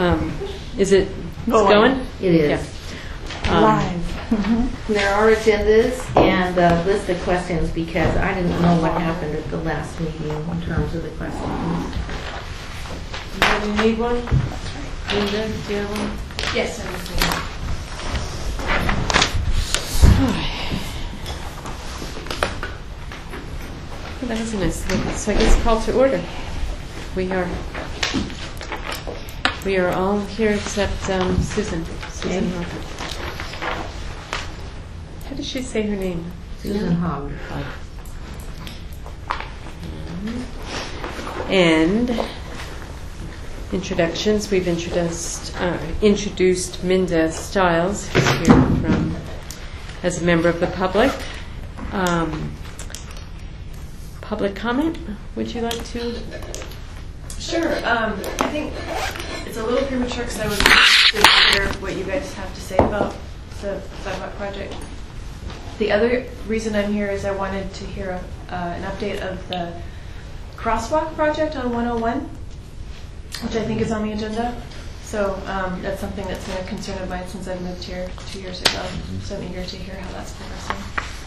Is it going? It is. Yeah. Live. There are agendas and a list of questions because I didn't know what happened at the last meeting in terms of the questions. Do you need one? Linda, do you have one? Yes, I understand. Well, that was a nice look. So I guess call to order. We are all here except Susan. Susan Hogg. How does she say her name? Susan Hogg. And introductions. We've introduced Minda Stiles, who's here as a member of the public. Public comment? Would you like to? Sure. I think it's a little premature because I would like to hear what you guys have to say about the sidewalk project. The other reason I'm here is I wanted to hear an update of the crosswalk project on 101, which I think is on the agenda. So that's something that's been a concern of mine since I moved here 2 years ago. So I'm eager to hear how that's progressing.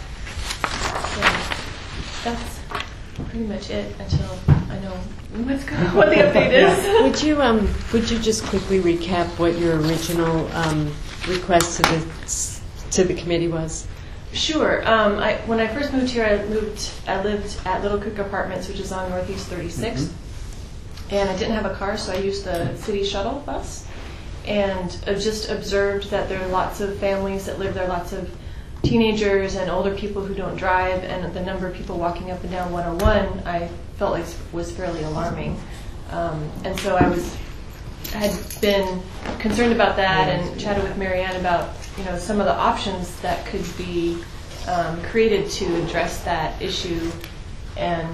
So that's pretty much it until I know what the update is. Would you just quickly recap what your original request to the committee was? Sure. When I first moved here, I lived at Little Creek Apartments, which is on Northeast 36th, and I didn't have a car, so I used the city shuttle bus, and I've just observed that there are lots of families that live there, lots of teenagers and older people who don't drive, and the number of people walking up and down 101 I felt like was fairly alarming. And so I had been concerned about that and chatted with Marianne about some of the options that could be created to address that issue, and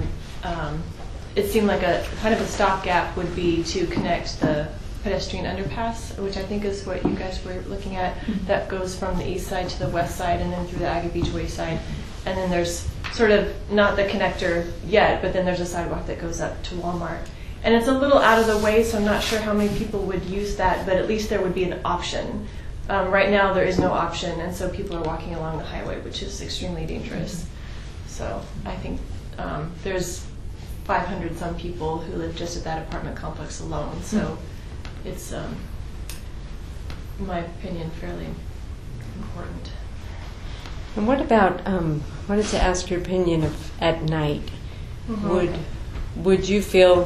it seemed like a kind of a stopgap would be to connect the pedestrian underpass, which I think is what you guys were looking at, that goes from the east side to the west side and then through the Aggie Beach Way side. And then there's sort of not the connector yet, but then there's a sidewalk that goes up to Walmart. And it's a little out of the way, so I'm not sure how many people would use that, but at least there would be an option. Right now there is no option, and so people are walking along the highway, which is extremely dangerous. So I think there's 500 some people who live just at that apartment complex alone. So it's, in my opinion, fairly important. And what about, wanted to ask your opinion of at night. Would you feel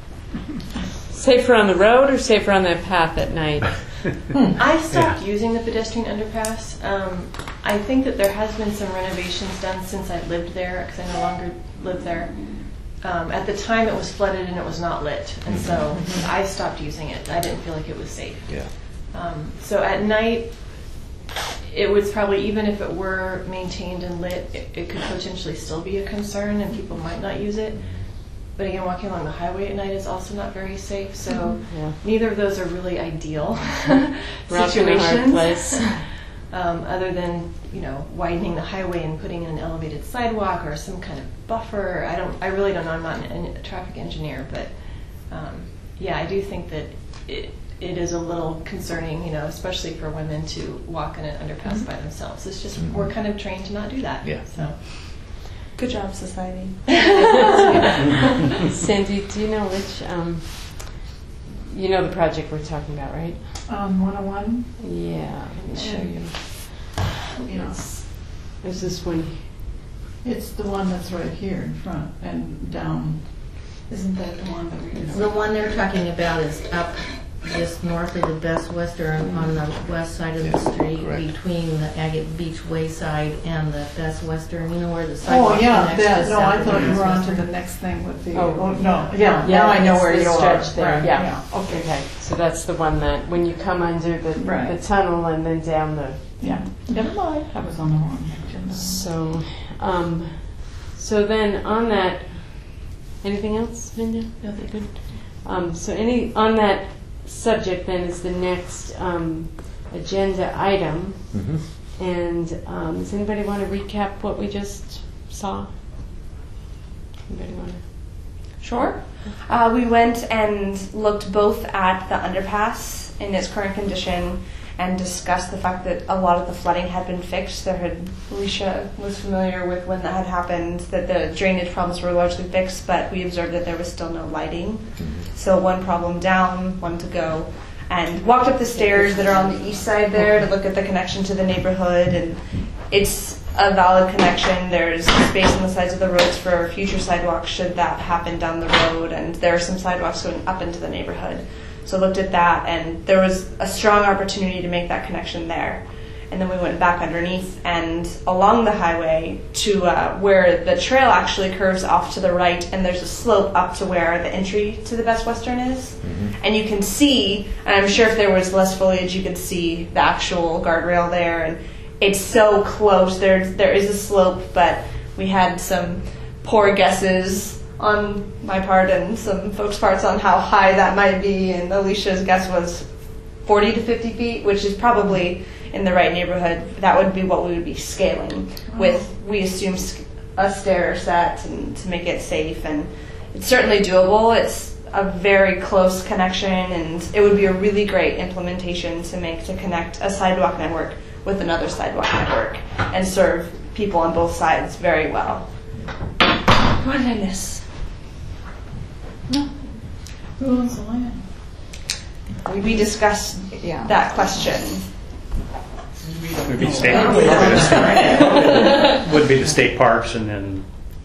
safer on the road or safer on that path at night? I stopped using the pedestrian underpass. I think that there has been some renovations done since I lived there, because I no longer live there. At the time it was flooded and it was not lit, and so I stopped using it. I didn't feel like it was safe. Yeah. So at night, it was probably, even if it were maintained and lit, it could potentially still be a concern and people might not use it. But again, walking along the highway at night is also not very safe, so neither of those are really ideal situations. Other than widening the highway and putting in an elevated sidewalk or some kind of buffer. I really don't know. I'm not a traffic engineer, but I do think that it is a little concerning, especially for women to walk in an underpass by themselves. It's just we're kind of trained to not do that. Yeah. So. Good job, society. Sandy, do you know which? You know the project we're talking about, right? 101? Yeah, let me show you. Yes. Is this one? It's the one that's right here in front and down. Isn't that the one that we The one they're talking about is up just north of the Best Western on the west side of the street, between the Agate Beach Way side and the Best Western. You know where the sidewalk connects to no, I South thought you were on to Western? the next thing with the. Oh, no. Yeah, now I know where you are. Stretch there. Right, Yeah. Okay. So that's the one that when you come under the tunnel and then down the. Yeah. Never mind. I was on the wrong agenda. So then on that, anything else, Minda? No, they're good. So on that subject then is the next agenda item. And does anybody want to recap what we just saw? Anybody want to? Sure. We went and looked both at the underpass in its current condition and discussed the fact that a lot of the flooding had been fixed. Alicia was familiar with when that had happened, that the drainage problems were largely fixed, but we observed that there was still no lighting. So one problem down, one to go. And walked up the stairs that are on the east side there to look at the connection to the neighborhood, and it's a valid connection. There's space on the sides of the roads for future sidewalks should that happen down the road, and there are some sidewalks going up into the neighborhood. So looked at that, and there was a strong opportunity to make that connection there. And then we went back underneath and along the highway to where the trail actually curves off to the right, and there's a slope up to where the entry to the Best Western is. And you can see, and I'm sure if there was less foliage, you could see the actual guardrail there. And it's so close. There is a slope, but we had some poor guesses on my part and some folks' parts on how high that might be. And Alicia's guess was 40 to 50 feet, which is probably in the right neighborhood. That would be what we would be scaling with. We assume a stair set and to make it safe, and it's certainly doable. It's a very close connection, and it would be a really great implementation to connect a sidewalk network with another sidewalk network and serve people on both sides very well. What did I miss? No. Who owns the land? We discussed that question. Would be the state. Would be the state parks, and then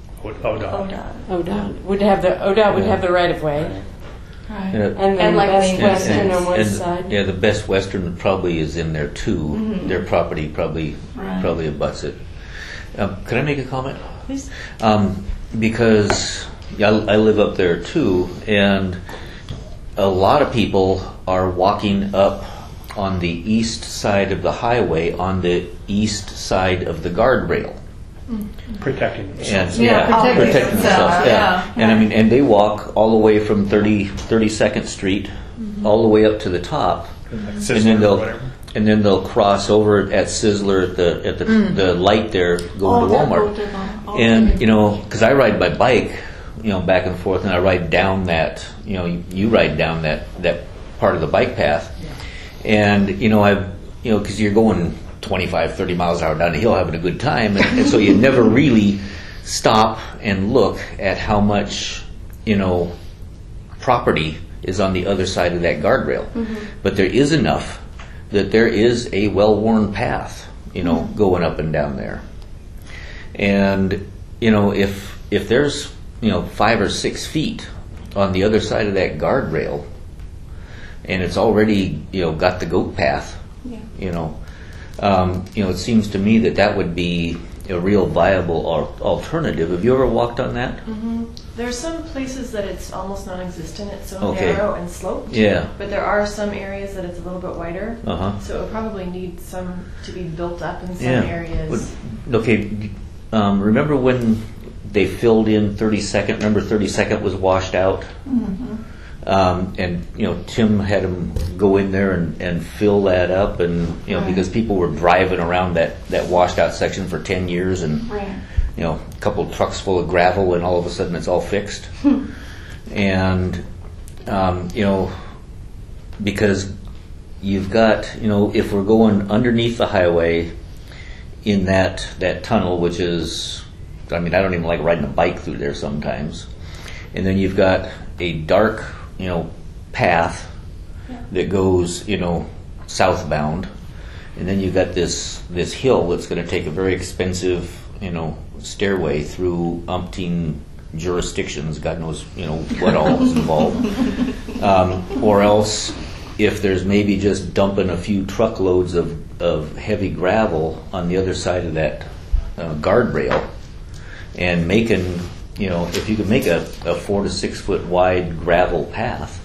ODOT would have the right of way. Right. And then like Best Main Western on one side. Yeah, the Best Western probably is in there too. Their property probably abuts it. Could I make a comment? Please. Because I live up there too, and a lot of people are walking up on the east side of the highway, on the east side of the guardrail. Protecting themselves. Protecting themselves. And I mean, and they walk all the way from 32nd Street all the way up to the top, and then they'll cross over at Sizzler at the light there, going to Walmart. And because I ride my bike, back and forth, and I ride down that, you ride down that part of the bike path, and because you're going 25, 30 miles an hour down the hill having a good time, and so you never really stop and look at how much property is on the other side of that guardrail. But there is enough that there is a well-worn path going up and down there, and if there's 5 or 6 feet on the other side of that guardrail, and it's already got the goat path, it seems to me that would be a real viable alternative. Have you ever walked on that? There's some places that it's almost non-existent. It's so narrow and sloped. Yeah. But there are some areas that it's a little bit wider. So it would probably need some to be built up in some areas. Remember when they filled in 32nd? Remember 32nd was washed out? And Tim had them go in there and fill that up, and because people were driving around that washed out section for 10 years, and a couple of trucks full of gravel, and all of a sudden it's all fixed. And because you've got if we're going underneath the highway in that tunnel, which is, I don't even like riding a bike through there sometimes, and then you've got a dark path that goes southbound, and then you've got this hill that's going to take a very expensive stairway through umpteen jurisdictions. God knows what all is involved. Or else, if there's maybe just dumping a few truckloads of heavy gravel on the other side of that guardrail, and making if you could make a 4 to 6 foot wide gravel path,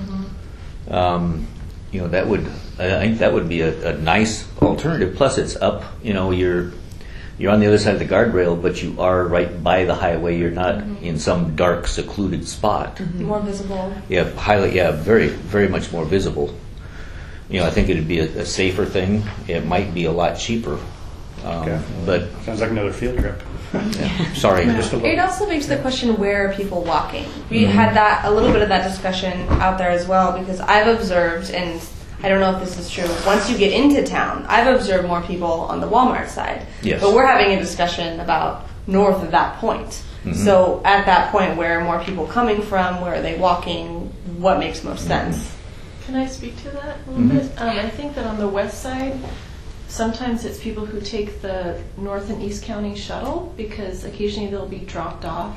that would, I think that would be a nice alternative. Plus, it's up. You're on the other side of the guardrail, but you are right by the highway. You're not in some dark, secluded spot. More visible. Yeah, very, very much more visible. I think it'd be a safer thing. It might be a lot cheaper. But sounds like another field trip. Yeah. Sorry. It also makes the question, where are people walking? We had a little bit of that discussion out there as well, because I've observed, and I don't know if this is true, once you get into town, I've observed more people on the Walmart side. Yes. But we're having a discussion about north of that point. So at that point, where are more people coming from? Where are they walking? What makes most sense? Can I speak to that a little bit? I think that on the west side, sometimes it's people who take the North and East County shuttle, because occasionally they'll be dropped off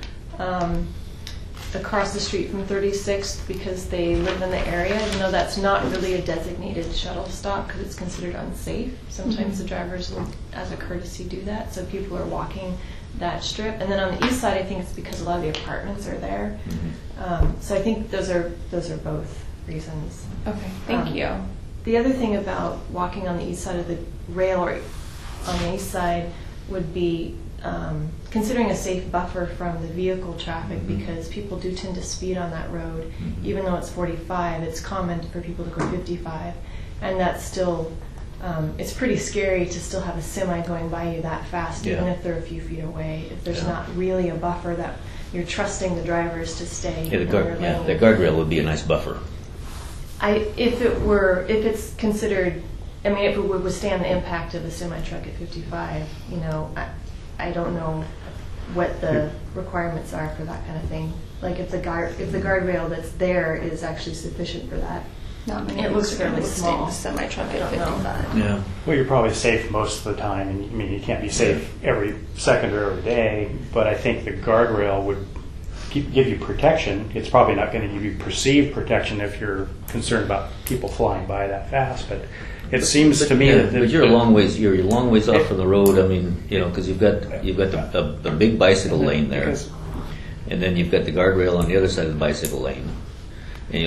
across the street from 36th because they live in the area, even though that's not really a designated shuttle stop because it's considered unsafe. Sometimes the drivers will, as a courtesy, do that, so people are walking that strip. And then on the east side, I think it's because a lot of the apartments are there. So I think those are both reasons. Okay, thank you. The other thing about walking on the east side of the rail, or on the east side, would be considering a safe buffer from the vehicle traffic, because people do tend to speed on that road. Even though it's 45, it's common for people to go 55, and that's still, it's pretty scary to still have a semi going by you that fast, even if they're a few feet away, if there's not really a buffer that you're trusting the drivers to stay in their lane. The guardrail would be a nice buffer. If it's considered, I mean, if it would withstand the impact of a semi truck at 55, you know, I don't know what the requirements are for that kind of thing. Like if the guardrail that's there is actually sufficient for that. Not many. It looks fairly small. Semi truck at I don't know. 55. Yeah. Well, you're probably safe most of the time, and I mean, you can't be safe every second or every day, but I think the guardrail would give you protection. It's probably not going to give you perceived protection if you're concerned about people flying by that fast, but it seems to me that... But you're a long ways off from the road. I mean, you know, because you've got the big bicycle lane there, and then you've got the guardrail on the other side of the bicycle lane, and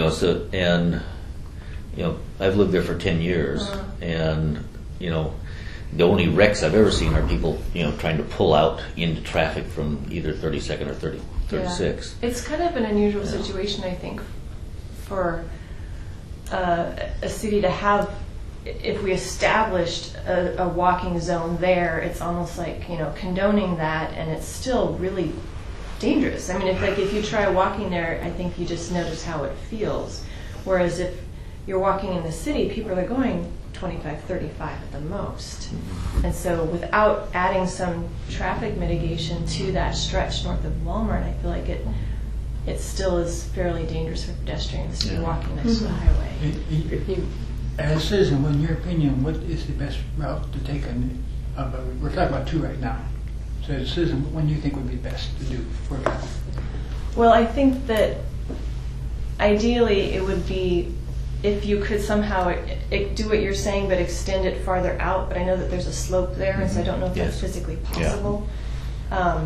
I've lived there for 10 years, and you know, the only wrecks I've ever seen are people, you know, trying to pull out into traffic from either 32nd or 36. Yeah. It's kind of an unusual situation, I think, for a city to have. If we established a walking zone there, it's almost like, you know, condoning that, and it's still really dangerous. I mean, if you try walking there, I think you just notice how it feels. Whereas if you're walking in the city, people are going 25, 35 at the most. And so without adding some traffic mitigation to that stretch north of Walmart, I feel like it still is fairly dangerous for pedestrians to be walking next to the highway. As a citizen, in your opinion, what is the best route to take? We're talking about two right now. So as a citizen, what do you think would be best to do for that? Well, I think that ideally it would be if you could somehow do what you're saying, but extend it farther out. But I know that there's a slope there, and so I don't know if that's physically possible. Yeah.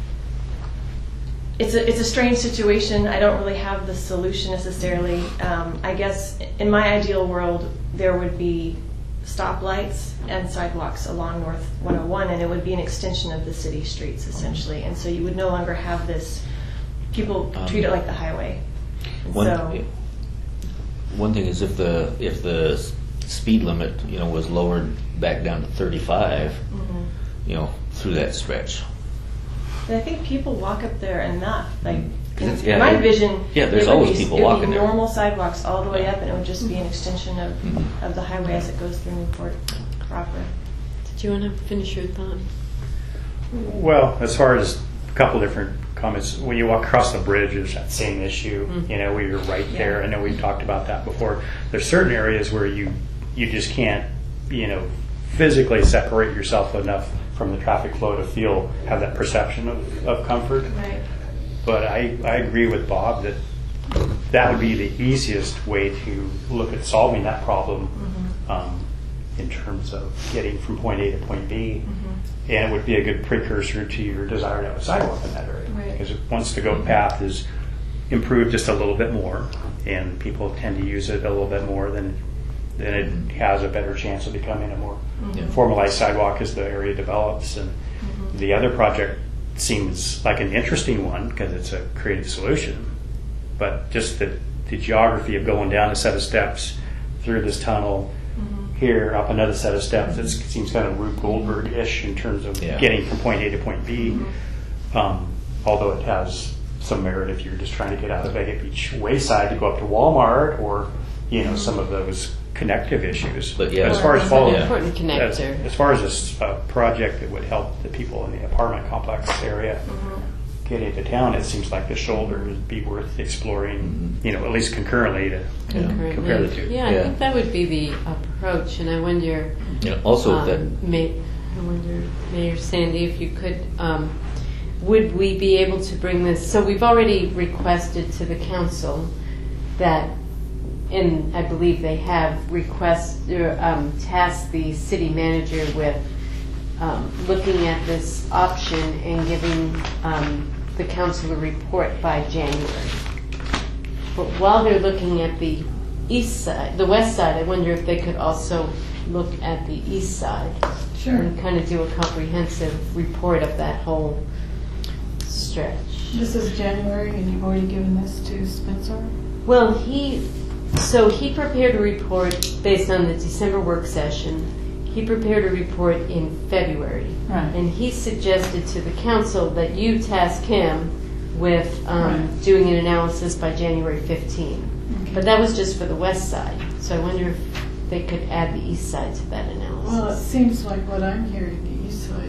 It's a strange situation. I don't really have the solution necessarily. I guess in my ideal world, there would be stoplights and sidewalks along North 101, and it would be an extension of the city streets, essentially. And so you would no longer have this, people treat it like the highway. One thing is if the speed limit, you know, was lowered back down to 35, you know, through that stretch. And I think people walk up there enough. Like in my vision, there's always people walking there. Normal sidewalks all the way up, and it would just be an extension of the highway as it goes through Newport proper. Did you want to finish your thought? Well, as far as a couple different comments, when you walk across the bridge, there's that same issue. You know, where you're right there. I know we've talked about that before. There's certain areas where you just can't, you know, physically separate yourself enough from the traffic flow to have that perception of comfort. Right. But I agree with Bob that would be the easiest way to look at solving that problem in terms of getting from point A to point B. And it would be a good precursor to your desire to have a sidewalk in that area. Right. Because once the goat path is improved just a little bit more, and people tend to use it a little bit more, then it has a better chance of becoming a more formalized sidewalk as the area develops. And the other project seems like an interesting one because it's a creative solution, but just the geography of going down a set of steps through this tunnel here up another set of steps. It seems kind of Rube Goldberg-ish in terms of getting from point A to point B. Although it has some merit if you're just trying to get out of Agate Beach Wayside to go up to Walmart or some of those connective issues. But yeah, as far as following, important connector. as far as this project that would help the people in the apartment complex area get into town, it seems like the shoulder would be worth exploring. At least concurrently to compare the two. Yeah, I think that would be the approach, and I wonder. Also, I wonder, Mayor Sandy, if you could. Would we be able to bring this? So we've already requested to the council that, and I believe they have tasked the city manager with looking at this option and giving the council a report by January. But while they're looking at the east side, the west side, I wonder if they could also look at the east side and kind of do a comprehensive report of that whole stretch. This is January, and you've already given this to Spencer? Well, he prepared a report based on the December work session. He prepared a report in February. Right. And he suggested to the council that you task him with doing an analysis by January 15. Okay. But that was just for the west side. So I wonder if they could add the east side to that analysis. Well, it seems like what I'm hearing, the east side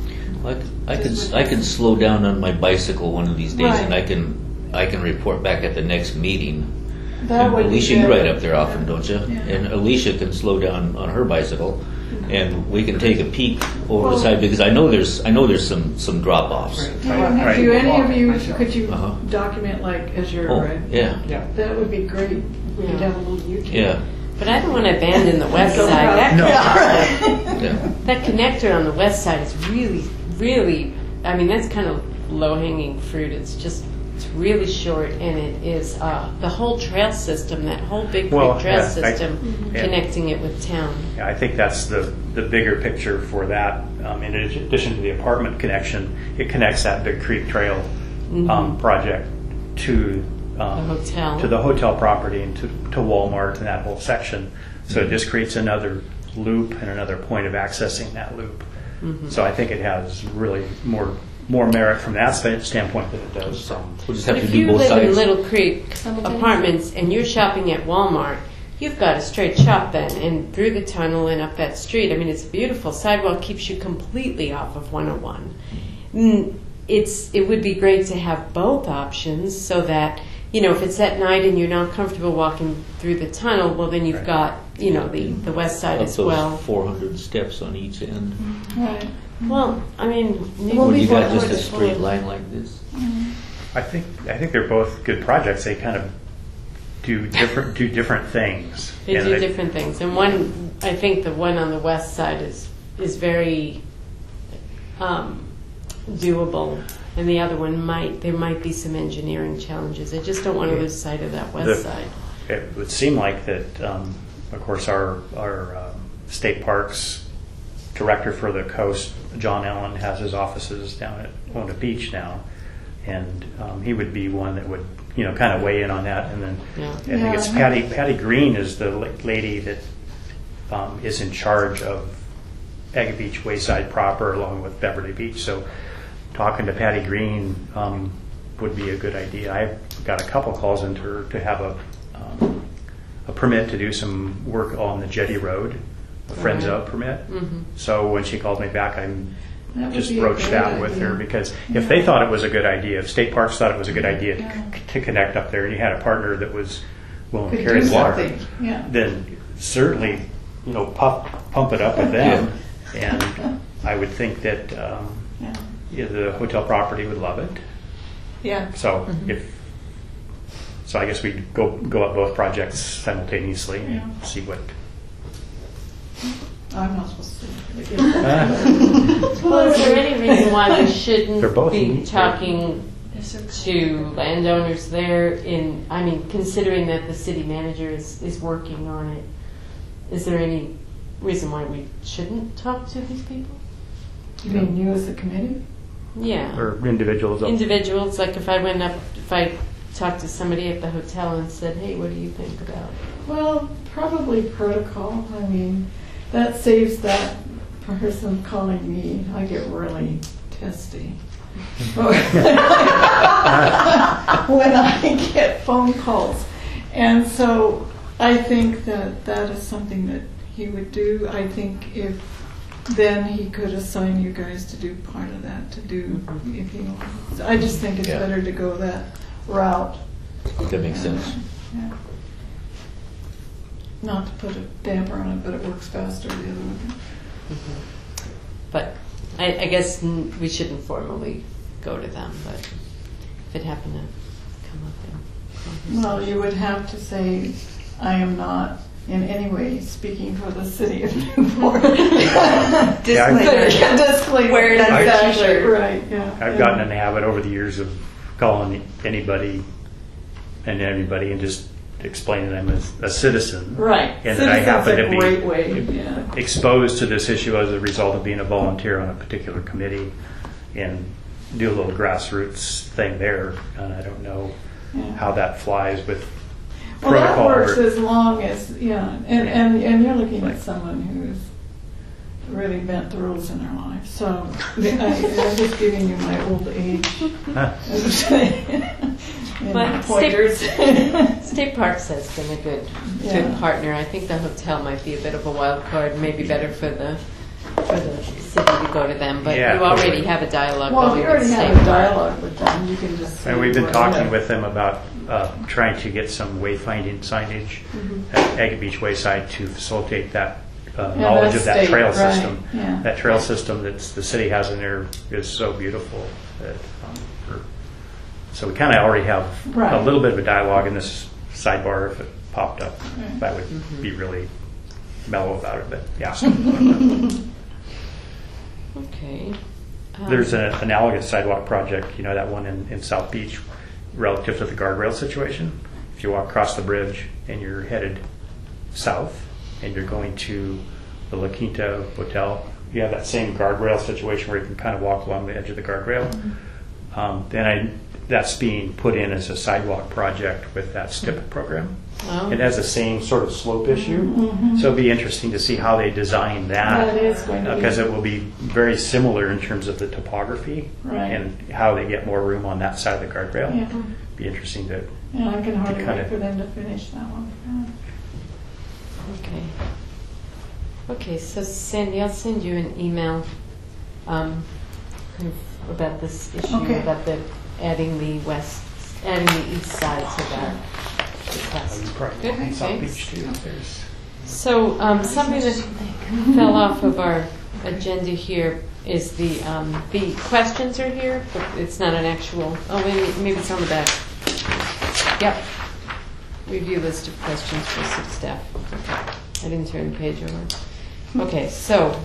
is... I can slow down on my bicycle one of these days, Right. and I can report back at the next meeting. That And would be Alicia, you good. ride up there often, don't you? Yeah. And Alicia can slow down on her bicycle, and we can take a peek over the side because I know there's some drop offs. Yeah, do any of you, could you Uh-huh. document like as you're Oh, riding? yeah. That would be great. We could have a little YouTube. Yeah. But I don't want to abandon the west No side. problem. Yeah. That connector on the west side is really, really, I mean, that's kind of low-hanging fruit. It's really short, and it is the whole trail system, that whole Big Creek trail system, connecting it with town. Yeah, I think that's the bigger picture for that. In addition to the apartment connection, it connects that Big Creek Trail project to The hotel. to the hotel property and to Walmart and that whole section. So it just creates another loop and another point of accessing that loop. So I think it has really more merit from that standpoint than it does. We'll just But have to if do you both live in sides. Little Creek apartments and you're shopping at Walmart, you've got a straight shot then, and through the tunnel and up that street. I mean, it's beautiful. Sidewalk keeps you completely off of 101. It would be great to have both options so that, if it's at night and you're not comfortable walking through the tunnel, well, then you've got, the west side Up as those well. 400 steps on each end. Right. Well, I mean, When you got just a Newport straight is line like this. I think they're both good projects. They kind of do different things. They And do different things, and I think the one on the west side is very doable, and the other one there might be some engineering challenges. I just don't want to lose sight of that west side. It would seem like that. Of course, our state parks director for the coast, John Allen, has his offices down at Ona Beach now, and he would be one that would kind of weigh in on that. And then I think it's Patty Green is the lady that is in charge of Agate Beach Wayside proper, along with Beverly Beach. So talking to Patty Green would be a good idea. I've got a couple calls into her to have a permit to do some work on the Jetty Road, a Friends Of permit. So when she called me back, I just broached that with her, because if they thought it was a good idea, if state parks thought it was a good idea to connect up there, and you had a partner that was willing to carry the water, then certainly pump it up with them. And I would think that the hotel property would love it. Yeah. So so I guess we'd go up both projects simultaneously and see what. I'm not supposed to. Well, is there any reason why we shouldn't They're both be neat. talking to landowners there? Considering that the city manager is working on it, is there any reason why we shouldn't talk to these people? You mean you as a committee? Yeah. Or individuals. Individuals, like if I talked to somebody at the hotel and said, hey, what do you think about it? Well, probably protocol. I mean, that saves that person calling me. I get really testy when I get phone calls. And so I think that that is something that he would do. I think if then he could assign you guys to do part of that to do if he wants. I just think it's better to go that route. That makes sense. Yeah. Not to put a damper on it, but it works faster the other way. But I guess we shouldn't formally go to them, but if it happened to come up. Well, you would have to say, I am not in any way speaking for the city of Newport. Disclaimer. Where does exactly right? Yeah. I've gotten in the habit over the years of calling anybody and everybody and just explaining them as a citizen. Right. And that I happen to great way. be exposed to this issue as a result of being a volunteer on a particular committee and do a little grassroots thing there. And I don't know how that flies with protocol. That works as long as, and you're looking at someone who's really bent the rules in their life. So I'm just giving you my old age. But pointers. State Parks has been a good partner. I think the hotel might be a bit of a wild card. Maybe better for the city to go to them. But you already have a dialogue. Well, you already have a dialogue with them. You can just. And we've been talking with them about trying to get some wayfinding signage at Agate Beach Wayside to facilitate that knowledge of that trail system. Yeah. That trail system that the city has in there is so beautiful. That, so we kind of already have a little bit of a dialogue in this sidebar. If it popped up, that would be really mellow about it. But yeah. Okay. There's an analogous sidewalk project, that one in South Beach, relative to the guardrail situation. If you walk across the bridge and you're headed south and you're going to the La Quinta Hotel, you have that same guardrail situation where you can kind of walk along the edge of the guardrail. That's being put in as a sidewalk project with that STIP program. Oh. It has the same sort of slope issue, so it'll be interesting to see how they design that. That is going to be. Because it will be very similar in terms of the topography and how they get more room on that side of the guardrail. Yeah. Be interesting to. Yeah, I can hardly wait for them to finish that one. Okay. Okay, so Sandy, I'll send you an email about this issue about adding the east side to that request. Good. South Beach too. So something that fell off of our agenda here is the questions are here, but it's not an actual. Oh, maybe it's on the back. Yep. Review list of questions for city staff. Okay. I didn't turn the page over. Okay, so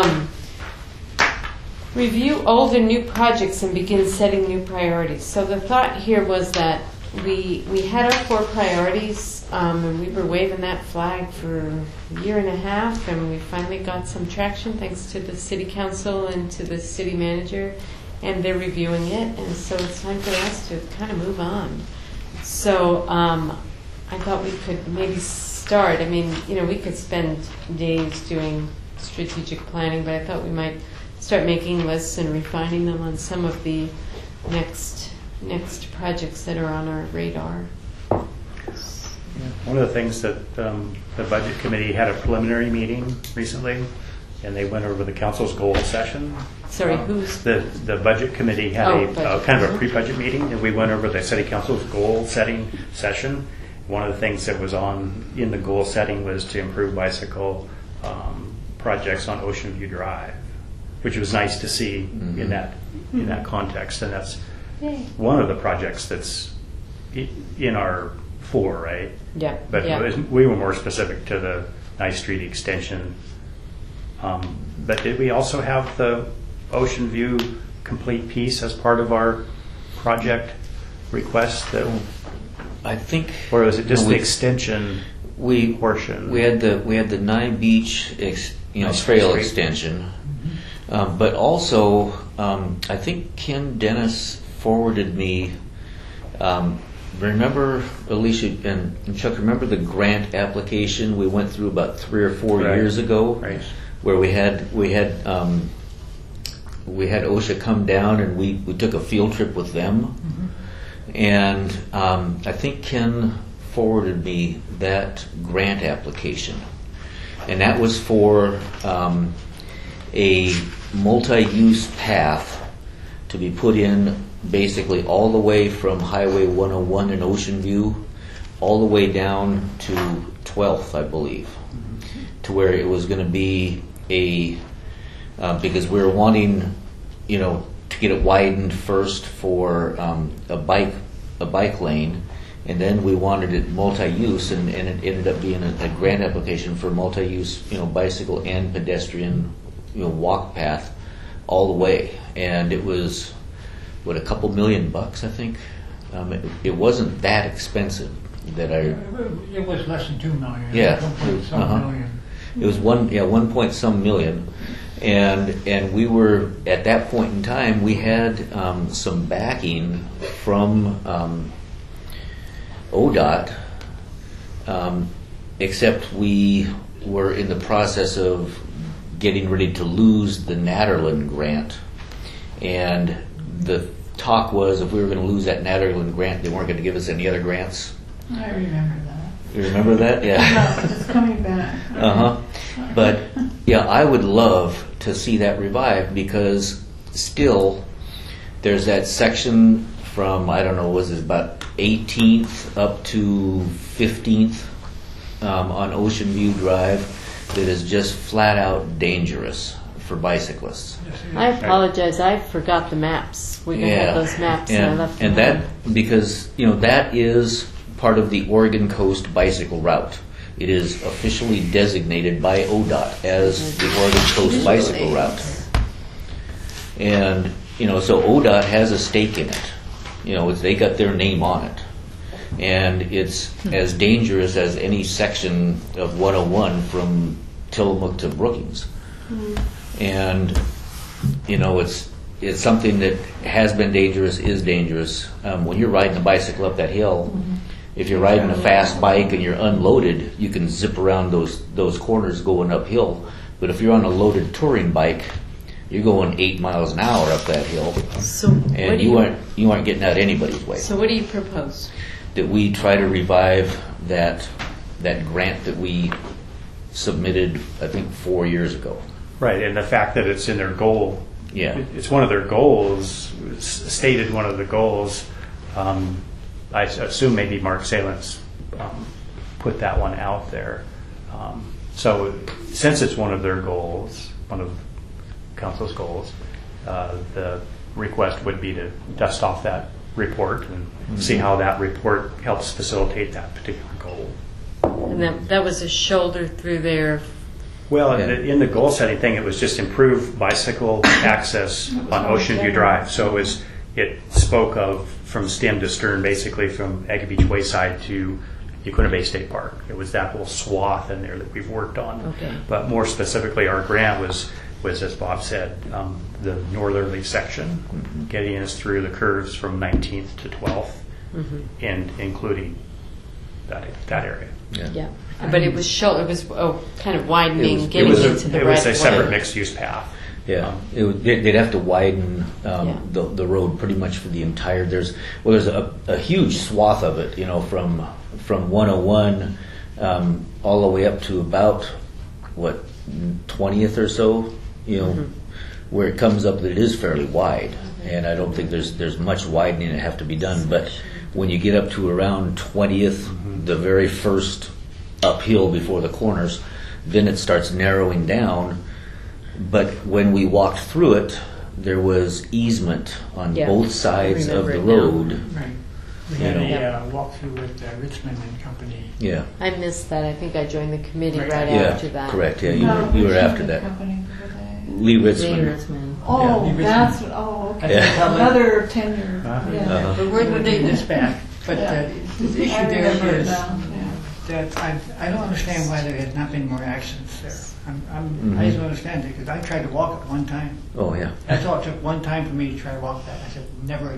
review old and new projects and begin setting new priorities. So the thought here was that we had our 4 priorities, and we were waving that flag for a year and a half, and we finally got some traction thanks to the city council and to the city manager, and they're reviewing it, and so it's time for us to kind of move on. So I thought we could maybe start. I mean, we could spend days doing strategic planning, but I thought we might start making lists and refining them on some of the next projects that are on our radar. One of the things that the budget committee had a preliminary meeting recently, and they went over the council's goal session. Sorry, who's the budget committee had a kind of a pre-budget meeting, and we went over the city council's goal setting session. One of the things that was in the goal setting was to improve bicycle projects on Ocean View Drive, which was nice to see in that context, and that's one of the projects that's in our 4, right? Yeah. But we were more specific to the Nice Street extension. But did we also have the Ocean View complete piece as part of our project request? I think, or was it just the extension portion? We had the Nye Beach trail extension, but also I think Ken Dennis forwarded me remember, Alicia and Chuck, remember the grant application we went through about 3 or 4 Right. years ago, Right. where we had OSHA come down and we took a field trip with them, and I think Ken forwarded me that grant application, and that was for a multi-use path to be put in basically all the way from Highway 101 in Ocean View all the way down to 12th, I believe, to where it was going to be because we were wanting, to get it widened first for a bike lane, and then we wanted it multi-use, and it ended up being a grant application for multi-use, bicycle and pedestrian, walk path all the way, and it was a couple $1 million, I think. It wasn't that expensive that I. It was less than $2 million. Yeah. 1 some million. It was 1 point some million, and we were at that point in time. We had some backing from ODOT, except we were in the process of getting ready to lose the Natterland grant, and the talk was if we were going to lose that Natterland grant, they weren't going to give us any other grants. I remember that. You remember that? Yeah. No, it's coming back. But yeah, I would love to see that revived, because still there's that section from, I don't know, was it about 18th up to 15th on Ocean View Drive that is just flat out dangerous for bicyclists. I apologize. I forgot the maps. We had those maps and I left and them. that because that is part of the Oregon Coast Bicycle Route. It is officially designated by ODOT as the Oregon Coast Bicycle Route, and so ODOT has a stake in it. They got their name on it, and it's as dangerous as any section of 101 from Tillamook to Brookings. And it's something that has been dangerous, is dangerous. When you're riding a bicycle up that hill, if you're riding a fast bike and you're unloaded, you can zip around those corners going uphill. But if you're on a loaded touring bike, you're going 8 miles an hour up that hill, and you aren't getting out anybody's way. So what do you propose? That we try to revive that grant that we submitted, I think, 4 years ago. Right, and the fact that it's in their goal. Yeah. It's one of their goals, stated one of the goals. I assume maybe Mark Salins put that one out there. So since it's one of their goals, one of council's goals, the request would be to dust off that report and see how that report helps facilitate that particular goal. And that was a shoulder through there. Well, in the goal setting thing, it was just improve bicycle access on Ocean View Drive. So it spoke of from stem to stern, basically from Aggie Beach Wayside to Yaquina Bay State Park. It was that whole swath in there that we've worked on. Okay. But more specifically, our grant was as Bob said, the northerly section, getting us through the curves from 19th to 12th, and including that area. Yeah. But it was kind of widening, getting into the right way. It was a separate mixed-use path. Yeah, they'd have to widen the road pretty much for the entire. There's a huge swath of it, from 101 all the way up to about 20th or so, where it comes up that it is fairly wide, and I don't think there's much widening that have to be done. But when you get up to around 20th, the very first uphill before the corners, then it starts narrowing down. But when we walked through it, there was easement on both sides of the road. Right. We had a walkthrough with Richmond and Company. Yeah. I missed that. I think I joined the committee right Yeah, after that. correct. Yeah, you were after that. Lee Ritzman. Oh, Lee that's Ritzman. okay. Yeah. Another tenure. Yeah. But we're the date this back. But the issue I there remember it is now. that I don't understand why there has not been more actions there. I just don't understand it, because I tried to walk it one time. Oh, yeah. That's all it took, one time for me to try to walk that. I said, never again.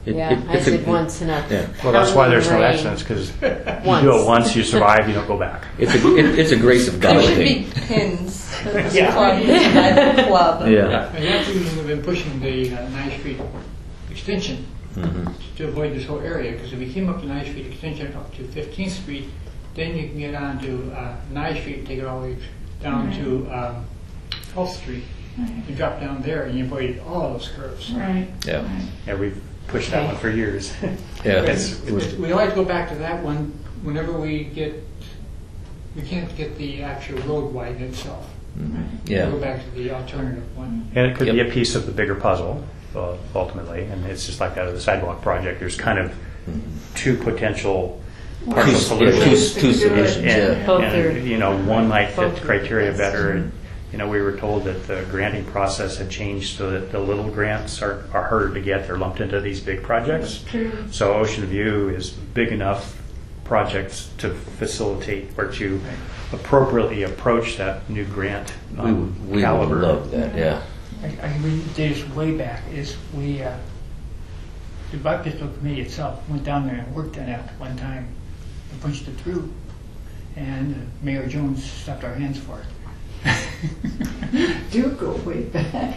I did once in a Well, that's why there's no rain. accidents, because you do it once, you survive, you don't go back. It's a grace of God There should thing. be pins. Yeah. Club. Yeah. And that's the reason we've been pushing the 9th Street extension to avoid this whole area, because if you came up to 9th Street extension up to 15th Street, then you can get on to 9th Street and take it all the way down to 12th Street. You drop down there and you avoid all those curves. Right. Yeah. Yeah, we've pushed that one for years. Yeah. We always go back to that one whenever we can't get the actual road widened itself. Yeah. We go back to the alternative one. And it could be a piece of the bigger puzzle, ultimately, and it's just like that of the sidewalk project. There's kind of two potential partial solutions. Two solutions. And, Both and, are- one might fit both the are criteria best. better. And, we were told that the granting process had changed so that the little grants are harder to get. They're lumped into these big projects. So Ocean View is big enough projects to facilitate or to appropriately approach that new grant We caliber. would love that. Yeah. I can read this way back. The Bike Pistol Committee itself went down there and worked on that one time and punched it through. And Mayor Jones slapped our hands for it. Do go way back.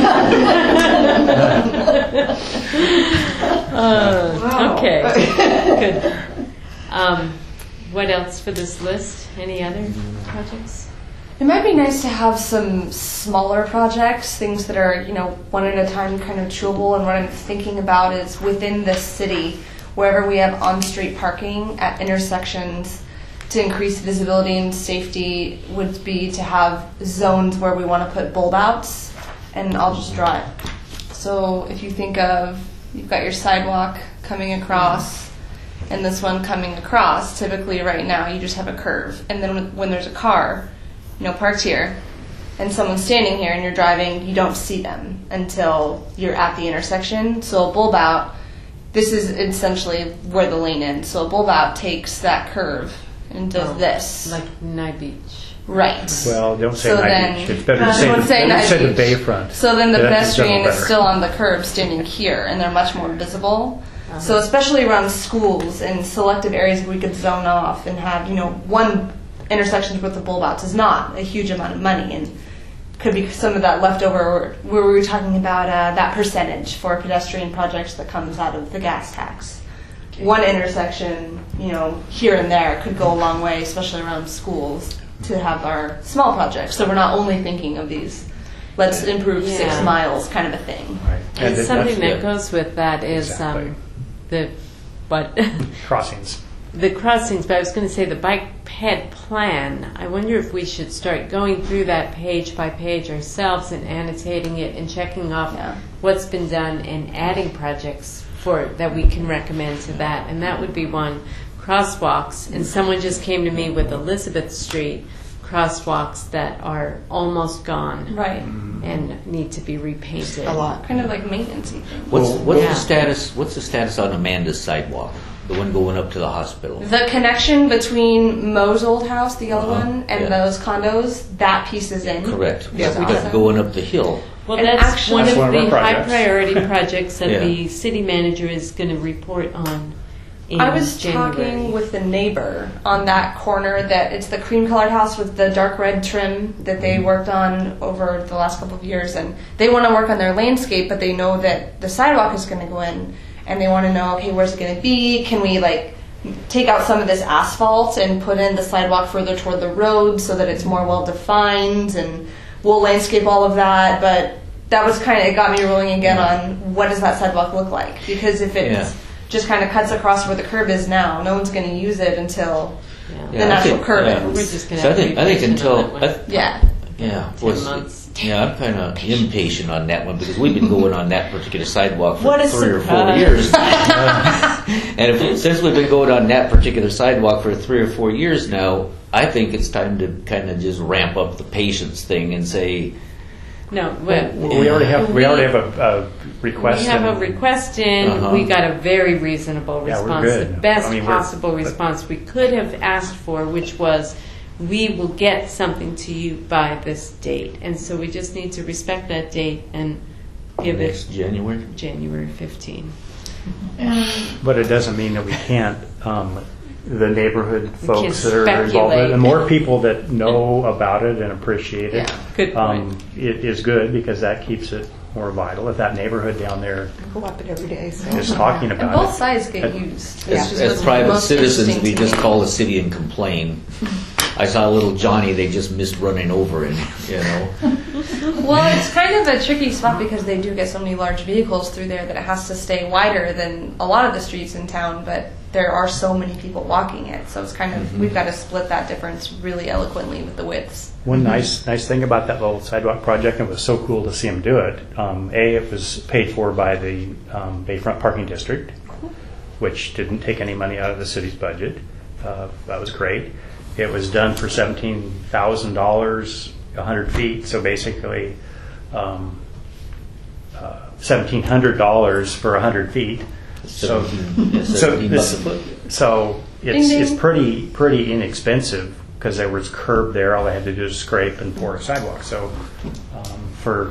Wow. Okay, good. What else for this list? Any other projects? It might be nice to have some smaller projects, things that are, one at a time, kind of chewable. And what I'm thinking about is within the city, wherever we have on-street parking at intersections, to increase visibility and safety would be to have zones where we want to put bulb outs. And I'll just draw it. So if you think of, you've got your sidewalk coming across, and this one coming across. Typically right now you just have a curve, and then when there's a car parked here and someone's standing here and you're driving, you don't see them until you're at the intersection. So a bulb out, this is essentially where the lane ends. So a bulb out takes that curve and does this. Like Night Beach. Right. Well, don't say So Night then- Beach. It's better to Don't say Night say the Beach. Bayfront. So then the That just pedestrian sounds is better. still on the curb standing here, and they're much more visible. So especially around schools and selective areas where we could zone off and have, one intersections with the bulb outs is not a huge amount of money, and could be some of that leftover where we were talking about that percentage for pedestrian projects that comes out of the gas tax. One intersection, here and there could go a long way, especially around schools, to have our small projects. So we're not only thinking of these, let's improve 6 Yeah. miles kind of a thing. Right. And something that yeah. goes with that is Exactly. the Crossings. the crossings. But I was going to say the bike ped plan. I wonder if we should start going through that page by page ourselves and annotating it and checking off Yeah. what's been done and adding projects that we can recommend to that. And that would be one. Crosswalks. And someone just came to me with Elizabeth Street crosswalks that are almost gone Right. and need to be repainted. A lot. Kind of like maintenance thing. What's Yeah. the status? What's the status on Amanda's sidewalk? The one going up to the hospital. The connection between Mo's old house, the yellow one, and yeah. those condos, that piece is in. Correct. Yeah, But awesome. going up the hill. Well, And that's actually- one That's of one of the our high projects. priority projects that Yeah. the city manager is going to report on in I was January. talking with the neighbor on that corner that it's the cream colored house with the dark red trim that they worked on over the last couple of years, and they want to work on their landscape, but they know that the sidewalk is going to go in, and they want to know, okay, where's it going to be? Can we take out some of this asphalt and put in the sidewalk further toward the road so that it's more well defined, and we'll landscape all of that. But that was it got me rolling again on what does that sidewalk look like, because if it's just kind of cuts across where the curb is now, no one's going to use it until Yeah. the I natural think- curb yeah. ends. We're just going to So have I think revision until on that one. Yeah. 10 months. Yeah, I'm kind of impatient on that one because we've been going on that particular sidewalk for What a 3 or 4 surprise. years. And since we've been going on that particular sidewalk for 3 or 4 years now, I think it's time to kind of just ramp up the patience thing and say, No, but We already have a request. we have a and- request in. Uh-huh. We got a very reasonable Yeah, we're response, good. the best I mean, possible response we could have asked for, which was, we will get something to you by this date. And so we just need to respect that date and give next it January. January 15. And But it doesn't mean that we can't. The neighborhood folks that are involved, speculate. the more people that know about it and appreciate it, Yeah, good point. it is good because that keeps it more vital. If that neighborhood down there Go up it every day. So. is talking And about both it, sides get used. Yeah. It's just As what's private most citizens, interesting we to just me. call the city and complain. I saw little Johnny, they just missed running over him, you know. Well, it's kind of a tricky spot because they do get so many large vehicles through there that it has to stay wider than a lot of the streets in town, but there are so many people walking it, so it's kind of, we've got to split that difference really eloquently with the widths. one nice thing about that little sidewalk project, and it was so cool to see them do it. It was paid for by the Bayfront Parking District, which didn't take any money out of the city's budget. That was great. It was done for $17,000, 100 feet, so basically $1,700 for 100 feet. So, 17 bucks a foot. so Ding, it's ding. pretty inexpensive because there was curb there. All they had to do is scrape and pour a sidewalk. So for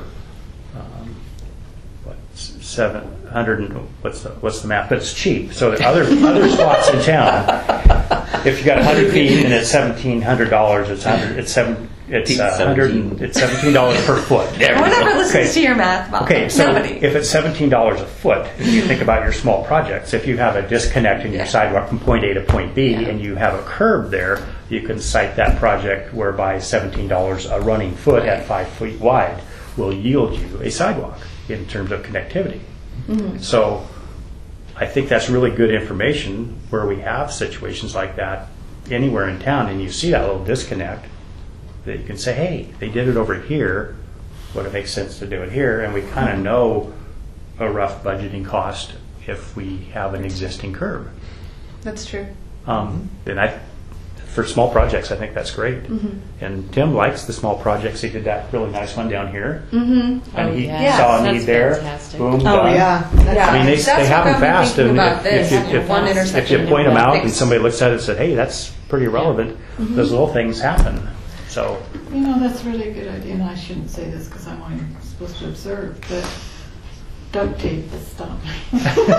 what, 700 and what's the math? But it's cheap. So the other spots in town, if you got 100 feet and it's $1,700, it's $17 per foot. No one ever listens Okay. to your math, Bob. Okay, so Nobody. if it's $17 a foot, if you think about your small projects, if you have a disconnect in your Yeah. sidewalk from point A to point B and you have a curb there, you can cite that project whereby $17 a running foot at 5 feet wide will yield you a sidewalk in terms of connectivity. So I think that's really good information where we have situations like that anywhere in town and you see that little disconnect, that you can say, hey, they did it over here. Would it make sense to do it here? And we kind of know a rough budgeting cost if we have an existing curb. That's true. And for small projects, I think that's great. And Tim likes the small projects. He did that really nice one down here. And he yeah. saw a That's need there. fantastic. Boom, oh done. yeah, Yeah. I mean, they That's have what them got me fast, thinking and about this. One if intersection you point them out and fixed. somebody looks at it and said, "Hey, that's pretty relevant," those little things happen. So you know that's really a good idea. And I shouldn't say this because I'm only supposed to observe, but duct tape will stop me.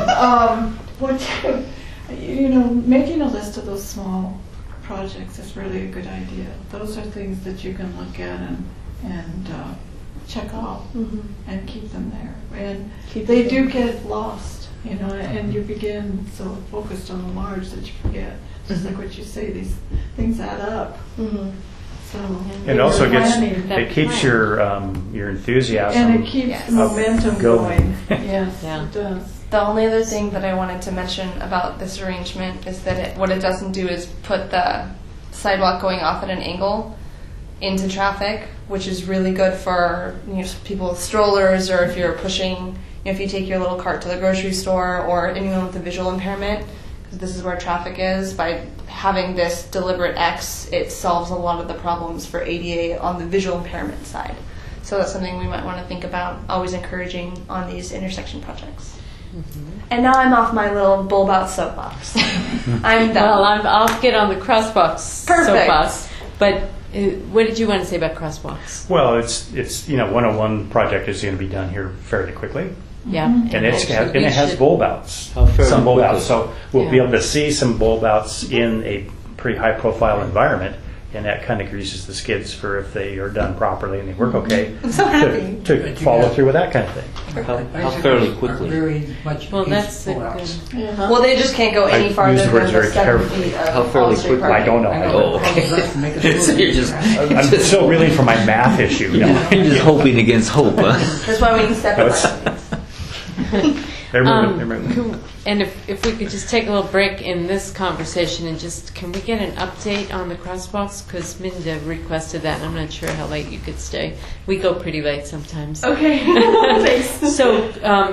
Making a list of those small projects is really a good idea. Those are things that you can look at and check off and keep them there. And they do get lost, and you begin so focused on the large that you forget. Just like what you say, these things add up. So it also planning, it keeps your enthusiasm. and it keeps Yes. the momentum Going. going. Yes, Yeah. it does. The only other thing that I wanted to mention about this arrangement is that what it doesn't do is put the sidewalk going off at an angle into traffic, which is really good for people with strollers, or if you're pushing, if you take your little cart to the grocery store, or anyone with a visual impairment, because this is where traffic is. By having this deliberate X, it solves a lot of the problems for ADA on the visual impairment side. So that's something we might want to think about, always encouraging on these intersection projects. And now I'm off my little bulb out soapbox. I'm done. Well, I'll get on the crosswalks Perfect. soapbox. But what did you want to say about crosswalks? Well, it's 101 project is going to be done here fairly quickly. Yeah, And it has bulb outs, How fairly some bulb quickly? outs. So we'll be Yeah. able to see some bulb outs in a pretty high profile environment, and that kind of greases the skids for if they are done properly and they work okay. I'm so happy. To follow through with that kind of thing. How fairly quickly? Very much Well, against that's the pull-outs. good. Yeah. Well, they just can't go I any use farther the than words the very 7 carefully. feet of How fairly on-street quickly? parking. I don't know. Oh, okay. So you're just I'm still reeling for my math issue. you're just hoping against hope, huh? That's why we need separate That's- parking. They're moving. And if we could just take a little break in this conversation and can we get an update on the crosswalks? Because Minda requested that, and I'm not sure how late you could stay. We go pretty late sometimes. Okay. Thanks. So,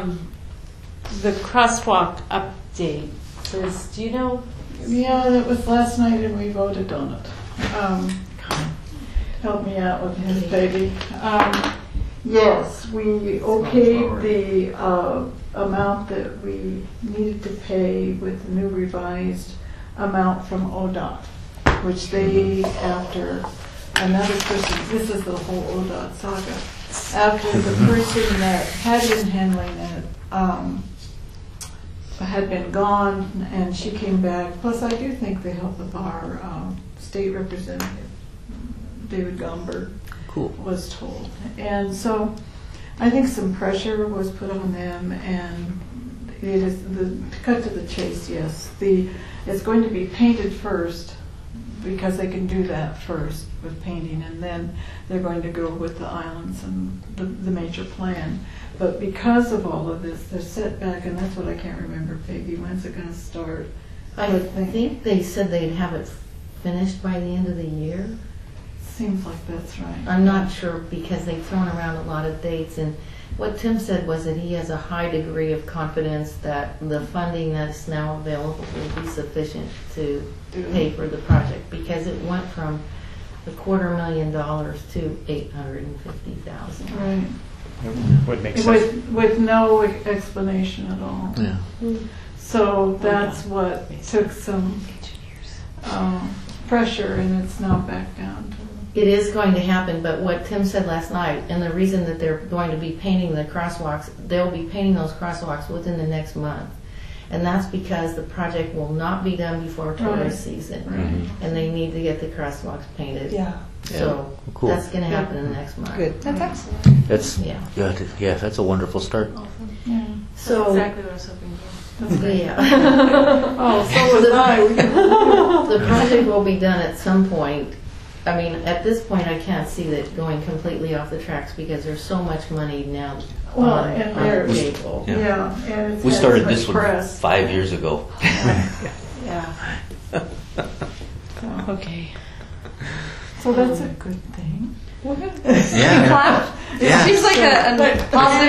the crosswalk update, Liz, do you know? Yeah, that was last night and we voted on it. Help me out with his baby. Yes, we okayed the amount that we needed to pay with the new revised amount from ODOT, which they, after another person, this is the whole ODOT saga, after the person that had been handling it had been gone, and she came back. Plus, I do think the help of our state representative, David Gomberg, was told. And so I think some pressure was put on them, and it is to cut to the chase, yes. It's going to be painted first, because they can do that first with painting, and then they're going to go with the islands and the major plan. But because of all of this, they're set back, and that's what I can't remember, Peggy. When's it going to start? I think they said they'd have it finished by the end of the year. Seems like that's right. I'm not sure, because they've thrown around a lot of dates, and what Tim said was that he has a high degree of confidence that the funding that's now available will be sufficient to pay for the project, because it went from $250,000 to $850,000. Right. It would make sense. With no explanation at all. Yeah. So that's what took some pressure, and it's now back down to. It is going to happen, but what Tim said last night, and the reason that they're going to be painting the crosswalks, they'll be painting those crosswalks within the next month. And that's because the project will not be done before tourist season. Right. And they need to get the crosswalks painted. Yeah. So Cool. that's going to happen in the next month. Good. That's excellent. That's Yeah. good. Yeah, that's a wonderful start. Yeah. So, Exactly what I was hoping for. yeah. Oh, so was I. The project will be done at some point. I mean, at this point, I can't see that going completely off the tracks, because there's so much money now Well, on and the there's- table. Yeah, and it's We had started so much this one press. 5 years ago. Yeah. Okay. So that's a good thing. Yeah. Clap. Yeah. Seems like a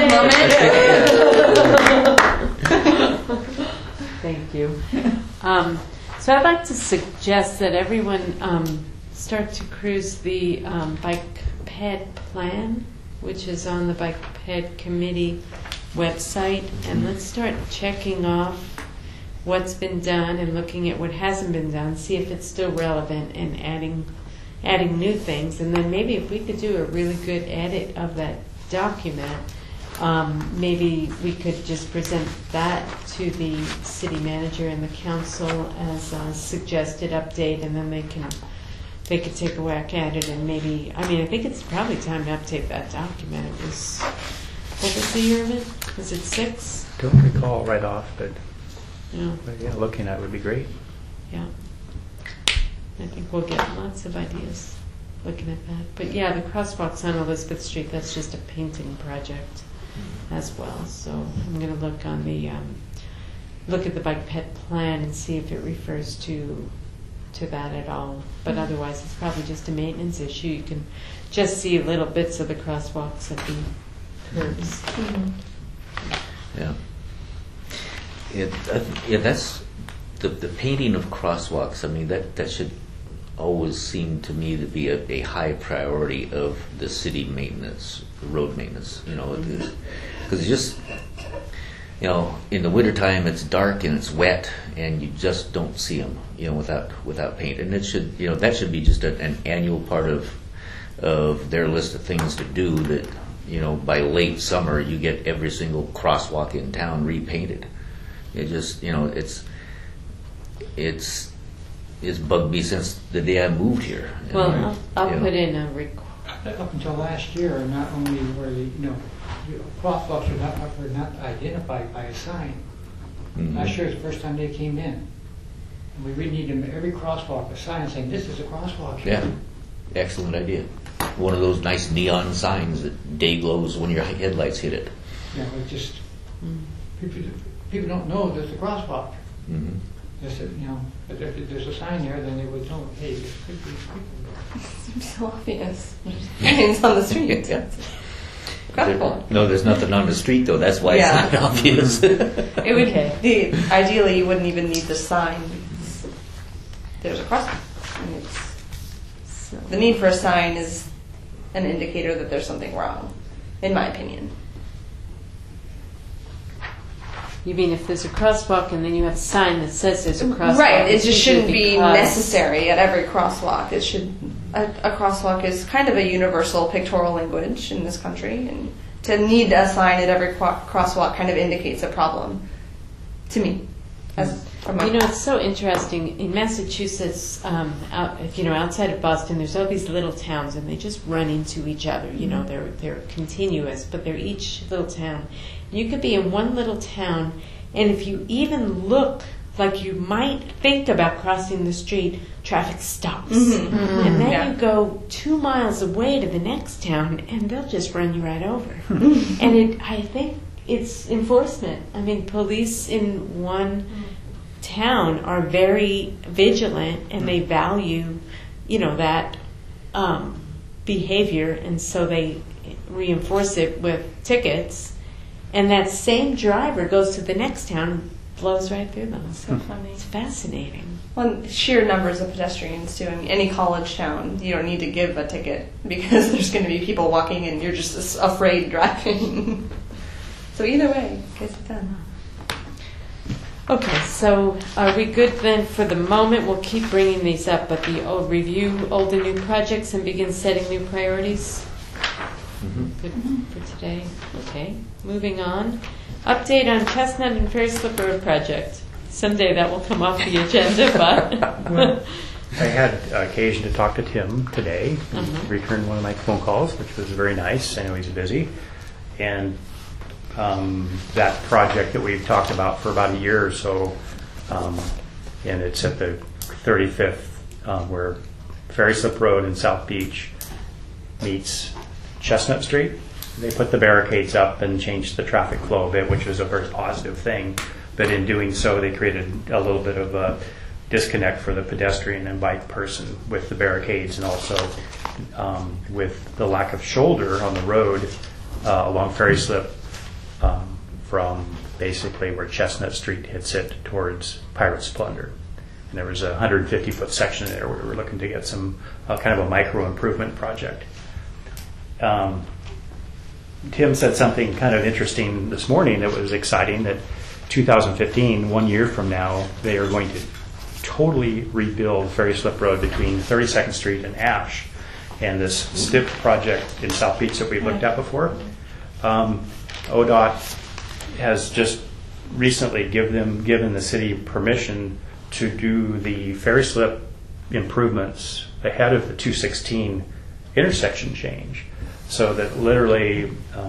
positive moment. Thank you. So I'd like to suggest that everyone start to cruise the bike ped plan, which is on the bike ped committee website, and let's start checking off what's been done and looking at what hasn't been done, see if it's still relevant, and adding new things. And then maybe if we could do a really good edit of that document, maybe we could just present that to the city manager and the council as a suggested update, and then they could take a whack at it. And maybe, I think it's probably time to update that document. It was, what was the year of it? Was it 6? Don't recall right off, but Yeah. looking at it would be great. Yeah. I think we'll get lots of ideas looking at that. But yeah, the crosswalks on Elizabeth Street, that's just a painting project as well. So I'm going to look on the look at the bike ped plan and see if it refers to that at all. But otherwise, it's probably just a maintenance issue. You can just see little bits of the crosswalks at the curbs. Yeah. That's the painting of crosswalks. I mean, that should always seem to me to be a high priority of the city maintenance, road maintenance. Because it's just, in the wintertime it's dark and it's wet and you just don't see them, without paint. And it should, that should be just an annual part of their list of things to do. That by late summer you get every single crosswalk in town repainted. It just, it's bugged me since the day I moved here. Well, I'll put in a Up until last year, not only were the crosswalks were not identified by a sign. Mhm. Last year was the first time they came in. And we really need them, every crosswalk, a sign saying, this is a crosswalk here. Yeah, excellent idea. One of those nice neon signs that day glows when your headlights hit it. Yeah, it just, people don't know there's a crosswalk. Mm-hmm. Just that, but if there's a sign there, then they would know, hey, there's people. Seems so obvious. Signs on the street. Incredible. No, there's nothing on the street though. That's why Yeah. it's not obvious. It would ideally you wouldn't even need the sign because there's a crosswalk. And the need for a sign is an indicator that there's something wrong, in my opinion. You mean if there's a crosswalk and then you have a sign that says there's a crosswalk? Right. It it's just usually shouldn't be because- necessary at every crosswalk. It should. A crosswalk is kind of a universal pictorial language in this country, and to need a sign at every crosswalk kind of indicates a problem to me. As from my It's so interesting. In Massachusetts, outside of Boston, there's all these little towns, and they just run into each other. They're continuous, but they're each little town. You could be in one little town, and if you even look like you might think about crossing the street, traffic stops. And then you go 2 miles away to the next town, and they'll just run you right over. And I think it's enforcement. I mean, police in one town are very vigilant, and they value, that behavior, and so they reinforce it with tickets. And that same driver goes to the next town and blows right through them. So funny. It's fascinating. Well, sheer numbers of pedestrians too. In any college town, you don't need to give a ticket because there's going to be people walking and you're just afraid driving. So either way, get it done. Okay, so are we good then for the moment? We'll keep bringing these up, but review old and new projects and begin setting new priorities? Good for today. Okay, moving on. Update on Chestnut and Ferry Slip Road project. Someday that will come off the agenda, but... Well, I had occasion to talk to Tim today. Returned one of my phone calls, which was very nice. I know he's busy. And that project that we've talked about for about a year or so, and it's at the 35th, where Ferry Slip Road in South Beach meets Chestnut Street. They put the barricades up and changed the traffic flow a bit, which was a very positive thing. But in doing so, they created a little bit of a disconnect for the pedestrian and bike person with the barricades, and also with the lack of shoulder on the road along Ferry Slip from basically where Chestnut Street hits it towards Pirate Splendor. And there was a 150-foot section there where we were looking to get some kind of a micro improvement project. Tim said something kind of interesting this morning that was exciting, that 2015, 1 year from now, they are going to totally rebuild Ferry Slip Road between 32nd Street and Ash. And this STIP project in South Beach that we've looked at before, ODOT has just recently given the city permission to do the Ferry Slip improvements ahead of the 216 intersection change. So that literally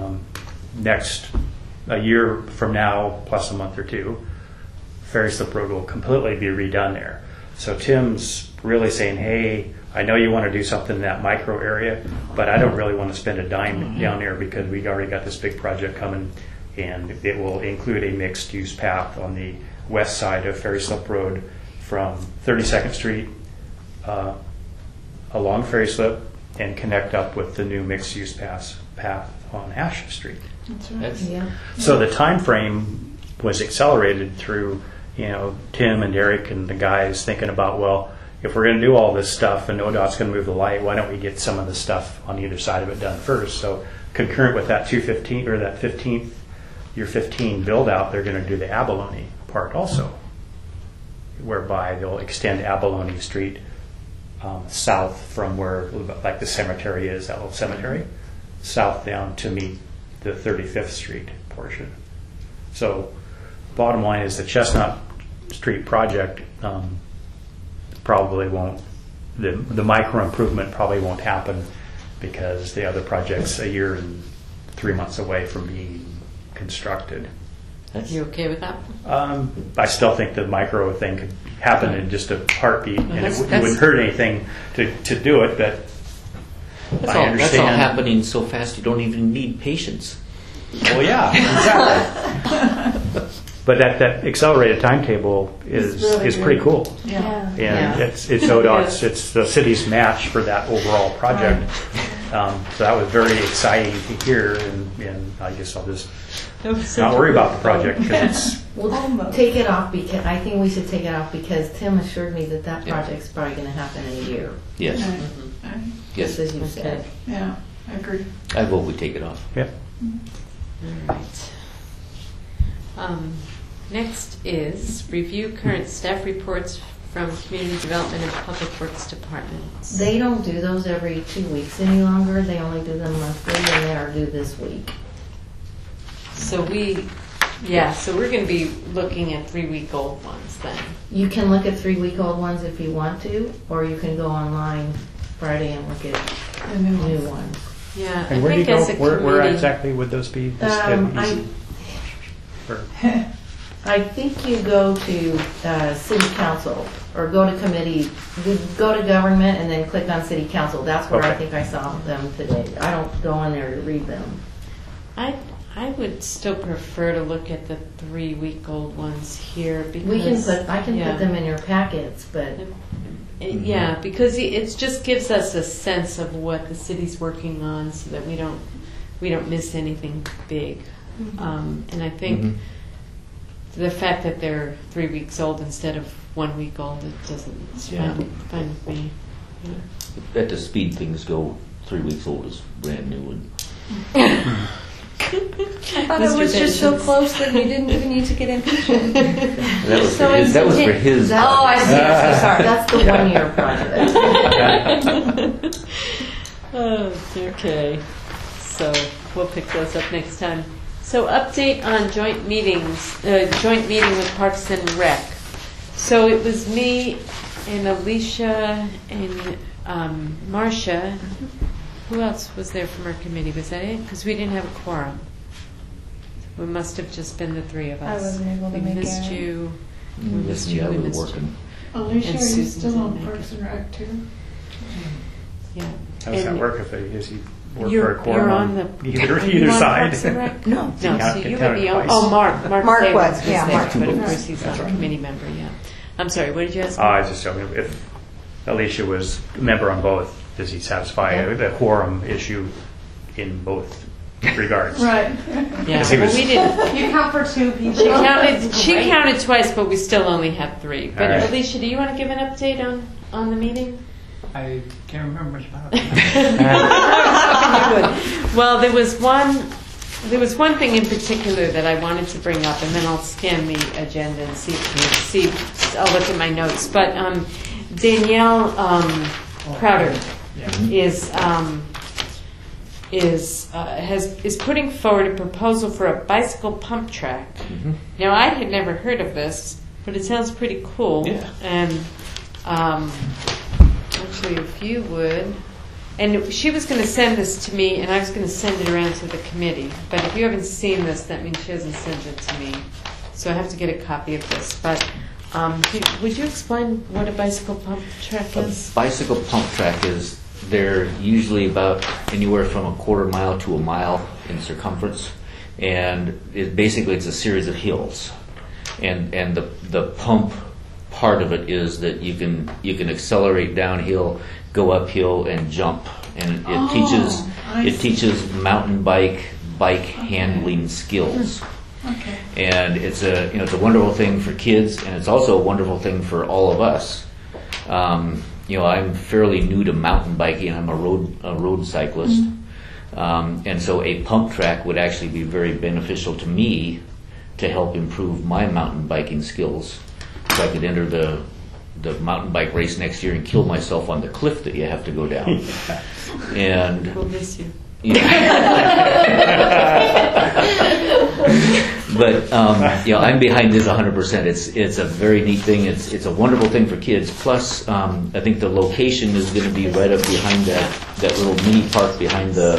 a year from now, plus a month or two, Ferry Slip Road will completely be redone there. So Tim's really saying, hey, I know you want to do something in that micro area, but I don't really want to spend a dime down there because we already got this big project coming, and it will include a mixed-use path on the west side of Ferry Slip Road from 32nd Street along Ferry Slip and connect up with the new mixed-use path on Ash Street. That's right. So the time frame was accelerated through, Tim and Derek and the guys thinking about, well, if we're going to do all this stuff and ODOT's going to move the light, why don't we get some of the stuff on either side of it done first? So concurrent with that 215 or that 15th, year 15 build out, they're going to do the Abalone part also, whereby they'll extend Abalone Street south from where, like the cemetery is, that little cemetery, south down to meet the 35th Street portion. So bottom line is the Chestnut Street project probably won't, the micro improvement probably won't happen because the other project's a year and 3 months away from being constructed. You okay with that? I still think the micro thing could happen in just a heartbeat, and it wouldn't hurt anything to do it, but I understand. That's all happening so fast you don't even need patience. Well, yeah, exactly. But that accelerated timetable is pretty cool. Yeah. And it's ODOT's, it's the city's match for that overall project. So that was very exciting to hear, and I guess I'll just not worry about the project because We'll take it off because I think we should take it off because Tim assured me that project's probably going to happen in a year. Yes. Just as you said. Yeah, I agree. I vote we take it off. Yeah. All right. Next is review current staff reports from Community Development and Public Works Departments. They don't do those every 2 weeks any longer. They only do them monthly, and they are due this week. So we Yeah, so we're going to be looking at 3-week-old ones then. You can look at 3-week-old ones if you want to, or you can go online Friday and look at The new new ones. ones. Yeah, And I where do you think go? as a Where committee- exactly would those be? Just easy? Or- I think you go to city council or go to committee, go to government and then click on city council. That's where I Okay. think I saw them today. I don't go in there to read them. I would still prefer to look at the 3-week-old ones here because I can yeah. put them in your packets, but Yeah, because it just gives us a sense of what the city's working on, so that we don't miss anything big. And I think the fact that they're 3 weeks old instead of 1 week old, it doesn't. It's fine with me. Yeah. At the speed things go, 3 weeks old is brand new. And I thought it was just so close that you didn't even need to get impatient. that was So for his. That was for his. That- Oh, I see. I'm so sorry. that's the 1 year project. Okay, so we'll pick those up next time. So update on joint meetings, joint meeting with Parks and Rec. So it was me and Alicia and Marcia. Who else was there from our committee? Was that it? Because we didn't have a quorum. We must have just been the 3 of us. I wasn't able to we make missed it. you. We missed Yeah, you. We we were missed you. working. Alicia, And are you Susan still didn't on make Parks it. and Rec too? Yeah. How does that And work? Is he work You're, for a quorum you're on the either, are you either on side? Parks and Rec? No. No, Count- so you count would it be on. twice. Oh, Mark Mark Day was, yeah, there, Mark. but of That's course he's not a committee member. Yeah. I'm sorry. What did you ask? I was just telling you, if Alicia was a member on both, does he satisfy the quorum issue in both regards? Right. Yeah. 'cause he Well, was- we didn't. You count for 2 people. She counted. She counted twice, but we still only had 3. But All right. Alicia, do you want to give an update on the meeting? I can't remember much about it. Well, there was one thing in particular that I wanted to bring up, and then I'll scan the agenda and see. I'll look at my notes. But Danielle Crowder is putting forward a proposal for a bicycle pump track. Now, I had never heard of this, but it sounds pretty cool. Yeah. And actually, if you would. And she was going to send this to me, and I was going to send it around to the committee. But if you haven't seen this, that means she hasn't sent it to me. So I have to get a copy of this. But would you explain what a bicycle pump track A is? bicycle pump track is, they're usually about anywhere from a quarter mile to a mile in circumference, and it's a series of hills, and the pump part of it is that you can accelerate downhill, go uphill, and jump, and it teaches mountain bike handling skills. Okay. And it's a wonderful thing for kids, and it's also a wonderful thing for all of us. I'm fairly new to mountain biking. I'm a road cyclist, and so a pump track would actually be very beneficial to me to help improve my mountain biking skills. So I could enter the mountain bike race next year and kill myself on the cliff that you have to go down. And We'll miss you. But I'm behind this 100%. It's a very neat thing. It's a wonderful thing for kids. Plus, I think the location is going to be right up behind that little mini park behind the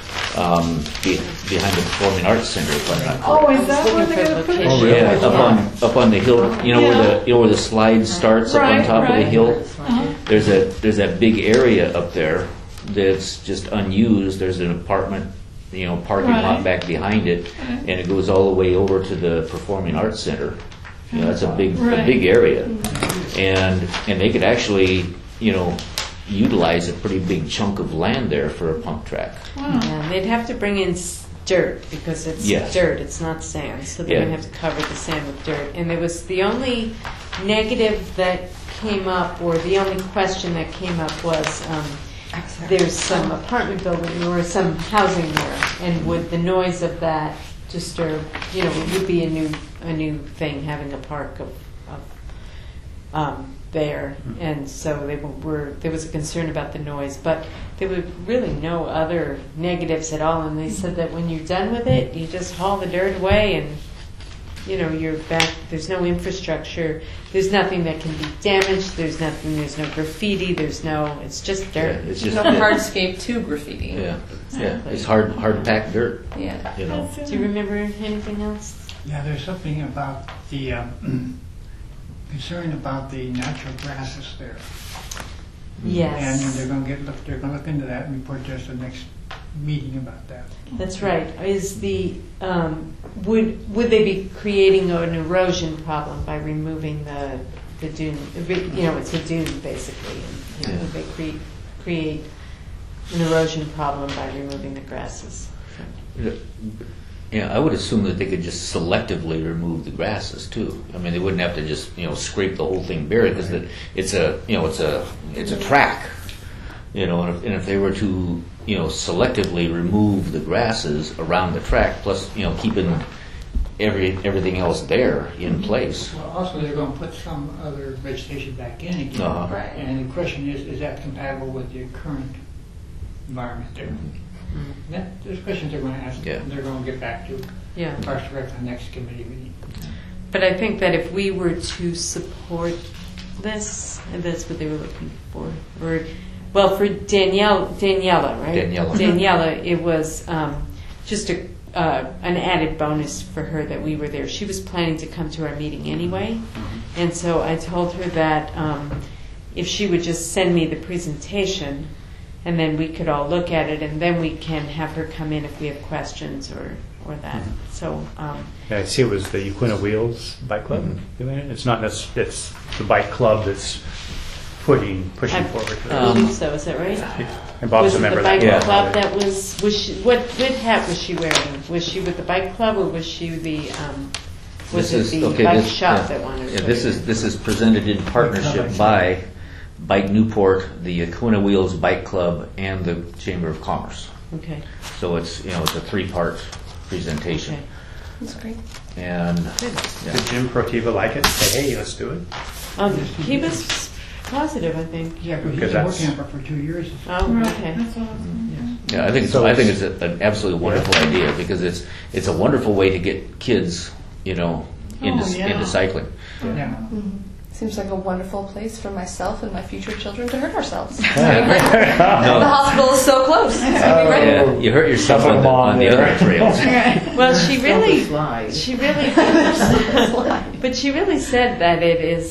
Performing Arts Center. If I'm not correct. Oh, is that where they're going to put it? Oh, Yeah, up on the hill. Where the slide starts up on Right, top of the right. hill. There's that big area up there that's just unused. There's an apartment, parking lot Right. back behind it, and it goes all the way over to the Performing Arts Center. That's a big area, and they could actually utilize a pretty big chunk of land there for a pump track. Wow. Yeah, they'd have to bring in dirt because it's Yes. dirt, it's not sand. So they're Yeah. going to have to cover the sand with dirt. And there was the only negative that came up, or the only question that came up was there's some apartment building or some housing there, and would the noise of that disturb? It would be a new thing having a park of there, and so there was a concern about the noise, but there were really no other negatives at all. And they said that when you're done with it, you just haul the dirt away and you're back. There's no infrastructure. There's nothing that can be damaged. There's no graffiti. It's just dirt. It's just no hardscape to graffiti. Yeah, Exactly. it's hard packed dirt. Yeah. Do you remember anything else? Yeah, there's something about the concern about the natural grasses there. Yes. And they're going to look into that and report to us the next meeting about that. That's right. Is the would they be creating an erosion problem by removing the dune? It's a dune basically. And, would they create an erosion problem by removing the grasses? Yeah, I would assume that they could just selectively remove the grasses too. I mean, they wouldn't have to just scrape the whole thing bare because it's a track. And if they were to selectively remove the grasses around the track, plus keeping everything else there in place. Well, also they're going to put some other vegetation back in again. Uh-huh. Right. And the question is that compatible with the current environment there? There's questions they're going to ask. Yeah. And they're going to get back to Parks and Rec on the next committee meeting. But I think that if we were to support this, and that's what they were looking for, for Daniela, right? Daniela, it was just an added bonus for her that we were there. She was planning to come to our meeting anyway, and so I told her that if she would just send me the presentation, and then we could all look at it, and then we can have her come in if we have questions or that. So I see it was the Yaquina Wheels Bike Club doing it. It's not it's the bike club that's pushing forward. I believe so. Is that right? And Bob's a member of the of bike that. club that was she? What hat was she wearing? Was she with the bike club or was she the? Was it the bike shop that wanted? Yeah, this is presented in partnership by Bike Newport, the Yaquina Wheels Bike Club, and the Chamber of Commerce. Okay. So it's it's a 3-part presentation. Okay. That's great. And Did Jim Protiva like it? Say, hey, let's do it. He was positive, I think. Yeah, but he's Because been that's- working on it for 2 years. Oh, okay. That's awesome. yeah, I think it's an absolutely wonderful idea because it's a wonderful way to get kids into cycling. Yeah. Seems like a wonderful place for myself and my future children to hurt ourselves. No. The hospital is so close. It's gonna be great. Yeah, you hurt yourself on the other trails. Well, she really, but she really said that it is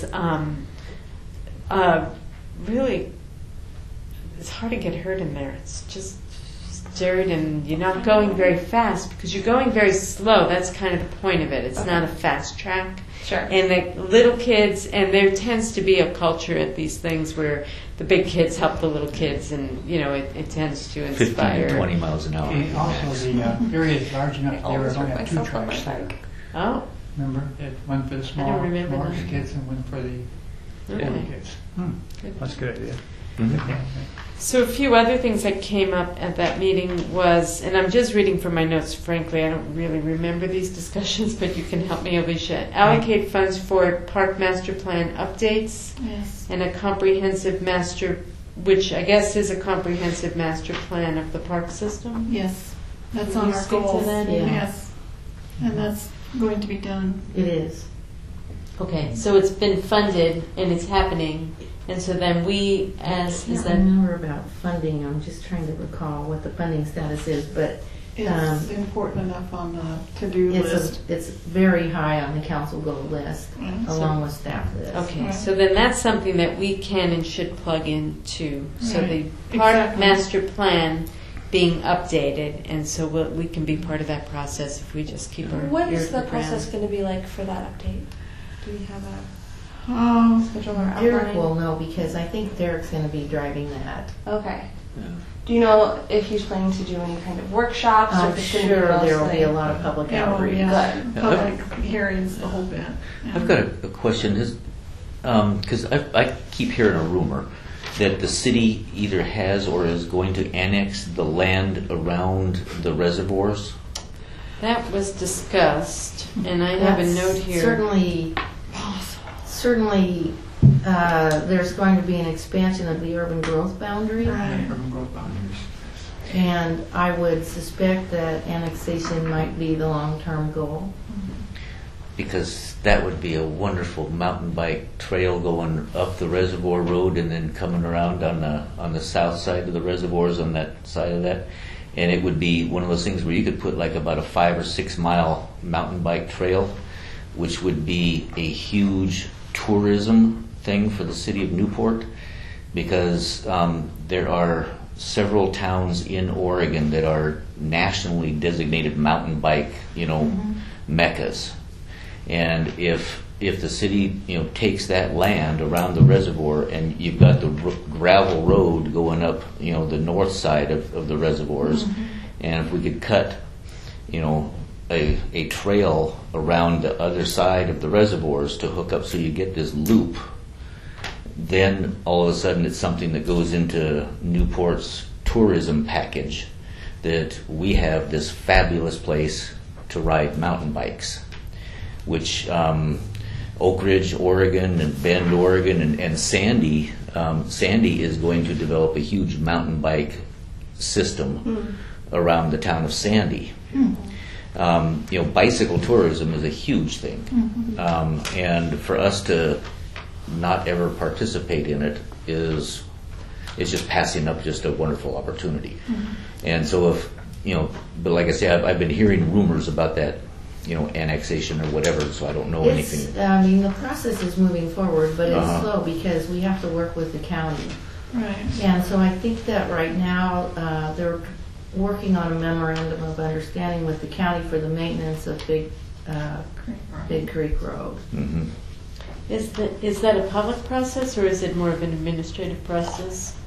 really, it's hard to get hurt in there. It's just dirt and you're not going very fast because you're going very slow. That's kind of the point of it. It's not a fast track. Sure. And the little kids, and there tends to be a culture at these things where the big kids help the little kids, and it tends to 15 inspire. to 20 miles an hour. And also, the area is large enough they were Always going to hurt have 2 myself on my tracks there. bike. Oh, Remember? One for the don't remember smaller that. kids and one for the okay. older kids. That's a good idea. So a few other things that came up at that meeting was, and I'm just reading from my notes, frankly, I don't really remember these discussions, but you can help me, Alicia. Allocate funds for park master plan updates Yes. and a comprehensive master, which I guess is a comprehensive master plan of the park system. Yes. That's Can on you our speak to goals. that? Yeah. Yes. And that's going to be done. It is. Okay, so it's been funded and it's happening, and so then we, I can't remember about funding. I'm just trying to recall what the funding status is, but It's important enough on the to-do list. it's very high on the council goal list, along with staff list. Okay, so then that's something that we can and should plug into. So Right. the park Exactly. master plan being updated, and so we can be part of that process if we just keep our What ear is to the the ground. process going to be like for that update? Do we have a Oh, schedule or Eric outline? will know because I think Derek's going to be driving that. Okay. Yeah. Do you know if he's planning to do any kind of workshops? or I'm if it's gonna sure be there will mostly- be a lot of public yeah, outreach. yeah. Good. Public hearings, the whole bit. Yeah. I've got a question. Because I keep hearing a rumor that the city either has or is going to annex the land around the reservoirs. That was discussed, and I have a That's note here. Certainly, there's going to be an expansion of the urban growth boundary. Right. Urban growth boundaries. And I would suspect that annexation might be the long-term goal. because that would be a wonderful mountain bike trail going up the reservoir road and then coming around on the south side of the reservoirs on that side of that. And it would be one of those things where you could put like about a 5 or 6 mile mountain bike trail, which would be a huge tourism thing for the city of Newport, because there are several towns in Oregon that are nationally designated mountain bike, meccas. And if the city, takes that land around the reservoir, and you've got the gravel road going up, the north side of the reservoirs, and if we could cut, a trail around the other side of the reservoirs to hook up so you get this loop, then all of a sudden it's something that goes into Newport's tourism package, that we have this fabulous place to ride mountain bikes, which Oak Ridge, Oregon, and Bend, Oregon, and Sandy is going to develop a huge mountain bike system around the town of Sandy. Bicycle tourism is a huge thing, and for us to not ever participate in it is just passing up just a wonderful opportunity. And so if but like I say, I've been hearing rumors about that, annexation or whatever, so I don't know anything. The process is moving forward, but it's slow because we have to work with the county. Right. And so I think that right now they're working on a memorandum of understanding with the county for the maintenance of Big Creek Road. Is that a public process, or is it more of an administrative process?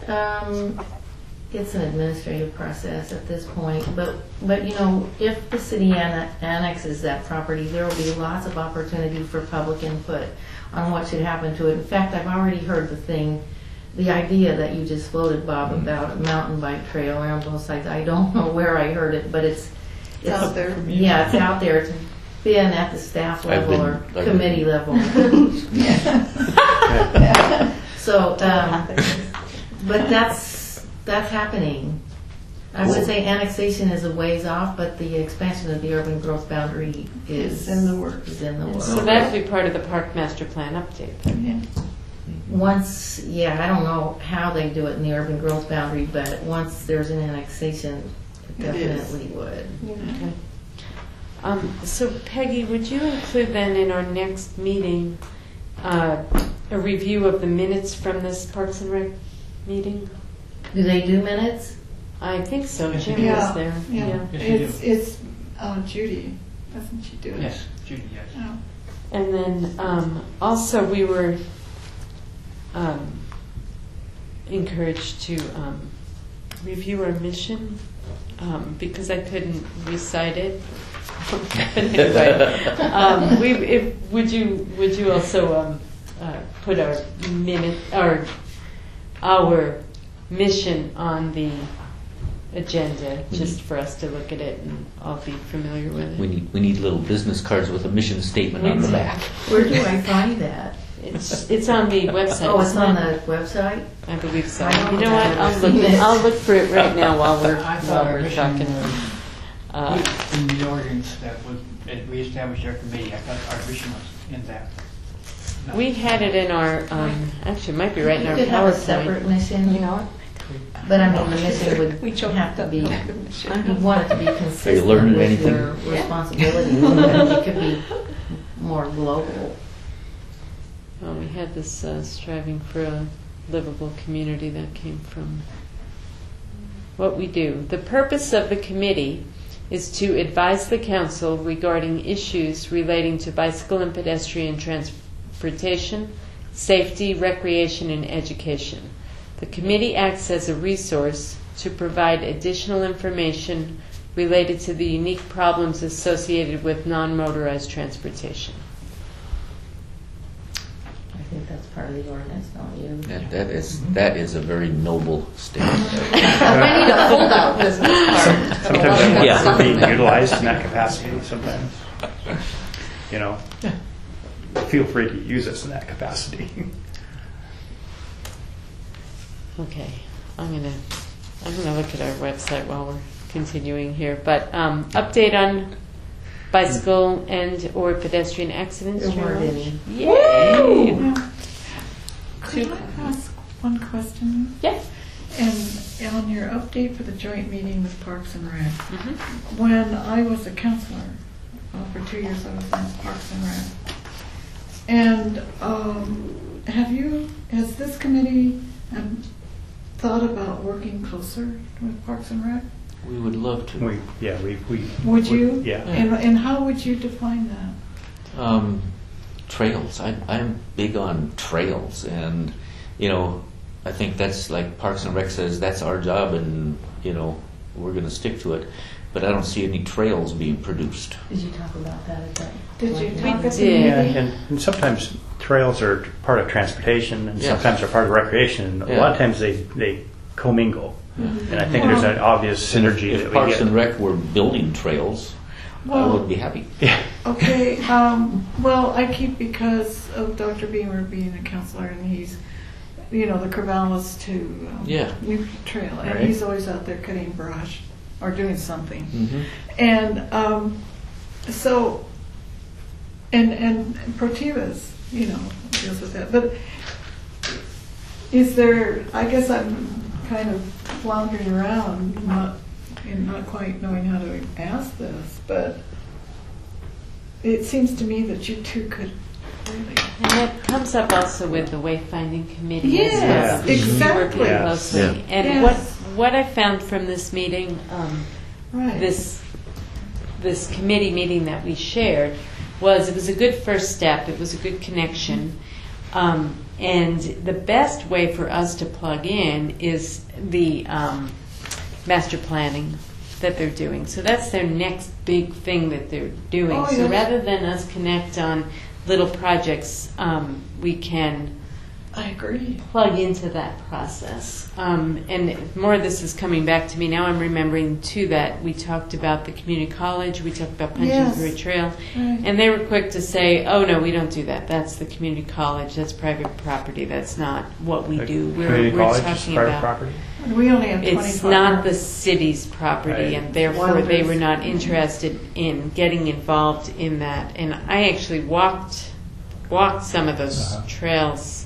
It's an administrative process at this point, but if the city annexes that property, there will be lots of opportunity for public input on what should happen to it. In fact, I've already heard the idea that you just floated, Bob, about a mountain bike trail around both sides. I don't know where I heard it, but it's out there. Yeah, it's out there. It's been at the staff level or committee level. So, but that's happening. I would say annexation is a ways off, but the expansion of the urban growth boundary is in the works. So that would be part of the park master plan update. Yeah. I don't know how they do it in the urban growth boundary, but once there's an annexation, it definitely would. Okay. So Peggy, would you include then in our next meeting a review of the minutes from this Parks and Rec meeting? Do they do minutes? I think so. Yes, Jim was there. Yeah. It's Judy, doesn't she do it? Yes, Judy, yes. Oh. And then also we were encouraged to review our mission because I couldn't recite it. But anyway, would you also put our mission on the agenda just for us to look at it and all be familiar with it? We need little business cards with a mission statement on the back. Where do I find that? It's on the website. Oh, it's on the website? I believe so. You know what? I'll look for it right now while we're talking. In the ordinance that we established our committee, I thought our mission was in that. No. We had it in our, actually, it might be right in our PowerPoint. You could have a PowerPoint. separate mission, but I mean, the mission would have to be, you want it to be consistent with anything? your responsibilities. It could be more global. Well, we had this striving for a livable community that came from what we do. The purpose of the committee is to advise the council regarding issues relating to bicycle and pedestrian transportation, safety, recreation, and education. The committee acts as a resource to provide additional information related to the unique problems associated with non-motorized transportation. I think that's part of the ordinance, don't you? That is a very noble statement. I need a hold-out business card. Sometimes that wants to be utilized in that capacity. Sometimes, feel free to use us in that capacity. Okay, I'm gonna look at our website while we're continuing here. But update on bicycle and or pedestrian accidents. There weren't any. Yay! Yeah. Could I ask one question? Yes. And on your update for the joint meeting with Parks and Rec, Mm-hmm. when I was a counselor, for 2 years I was in Parks and Rec. And has this committee thought about working closer with Parks and Rec? We would love to. Would you? Yeah. And how would you define that? Trails. I'm big on trails, and I think that's like Parks and Rec says that's our job, and we're going to stick to it. But I don't see any trails being produced. Did you talk about that at that? Did you point? talk at the did. meeting? And sometimes trails are part of transportation, and Yes. sometimes they're part of recreation. And a lot of times they commingle, and I think there's an obvious synergy If that we Parks get. and Rec were building trails, I Well, would be happy. okay. Well, I keep because of Dr. Beamer being a counselor, and he's, the Corvallis to Yeah. New Trail, and Right. he's always out there cutting brush or doing something. Mm-hmm. And so, and Protivas, deals with that. But is there? I guess I'm kind of floundering around, not quite knowing how to ask this, but it seems to me that you two could really. And that comes up also with the wayfinding committee. Yes, as well. exactly. We work Yeah. closely. Yeah. And Yes. what I found from this meeting, Right. this committee meeting that we shared, was it was a good first step. It was a good connection. And the best way for us to plug in is the master planning that they're doing. So that's their next big thing that they're doing. Oh, so yes. rather than us connect on little projects, we can I agree. plug into that process. And more of this is coming back to me. Now I'm remembering, too, that we talked about the community college. We talked about punching Yes. through a trail. Right. And they were quick to say, oh, no, we don't do that. That's the community college. That's private property. That's not what we do. Community We're college is talking private about... property. We only have 25. It's not the city's property, Right. and therefore they Wilders. were not interested in getting involved in that. And I actually walked some of those trails.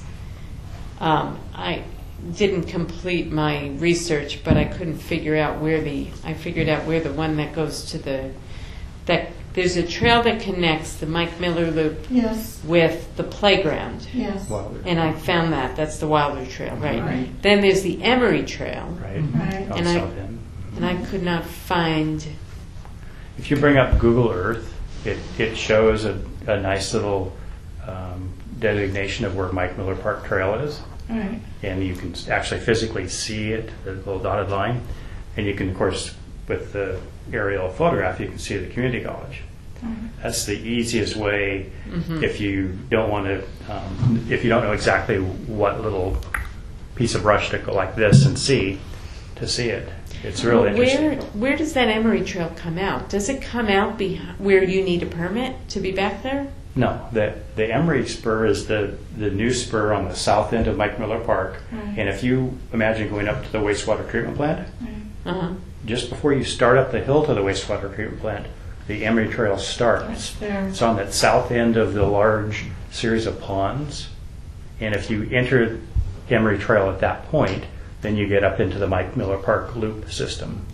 I didn't complete my research, but I couldn't figure out I figured out where the one that goes to there's a trail that connects the Mike Miller Loop Yes. with the playground. Yes. Well, And I found that's the Wilder Trail, right? Right. Then there's the Emery Trail, right. Right. On And I- South End. and I could not find. If you bring up Google Earth, it shows a nice little designation of where Mike Miller Park Trail is. Right. And you can actually physically see it, the little dotted line. And you can, of course, with the aerial photograph, you can see the community college. That's the easiest way if you don't want to, if you don't know exactly what little piece of brush to go like this and see, to see it. It's really interesting. Where does that Emery Trail come out? Does it come out where you need a permit to be back there? No, the Emery Spur is the new spur on the south end of Mike Miller Park. Right. And if you imagine going up to the wastewater treatment plant, Uh-huh. just before you start up the hill to the wastewater treatment plant, the Emery Trail starts. That's there. It's on that south end of the large series of ponds. And if you enter Emery Trail at that point, then you get up into the Mike Miller Park loop system.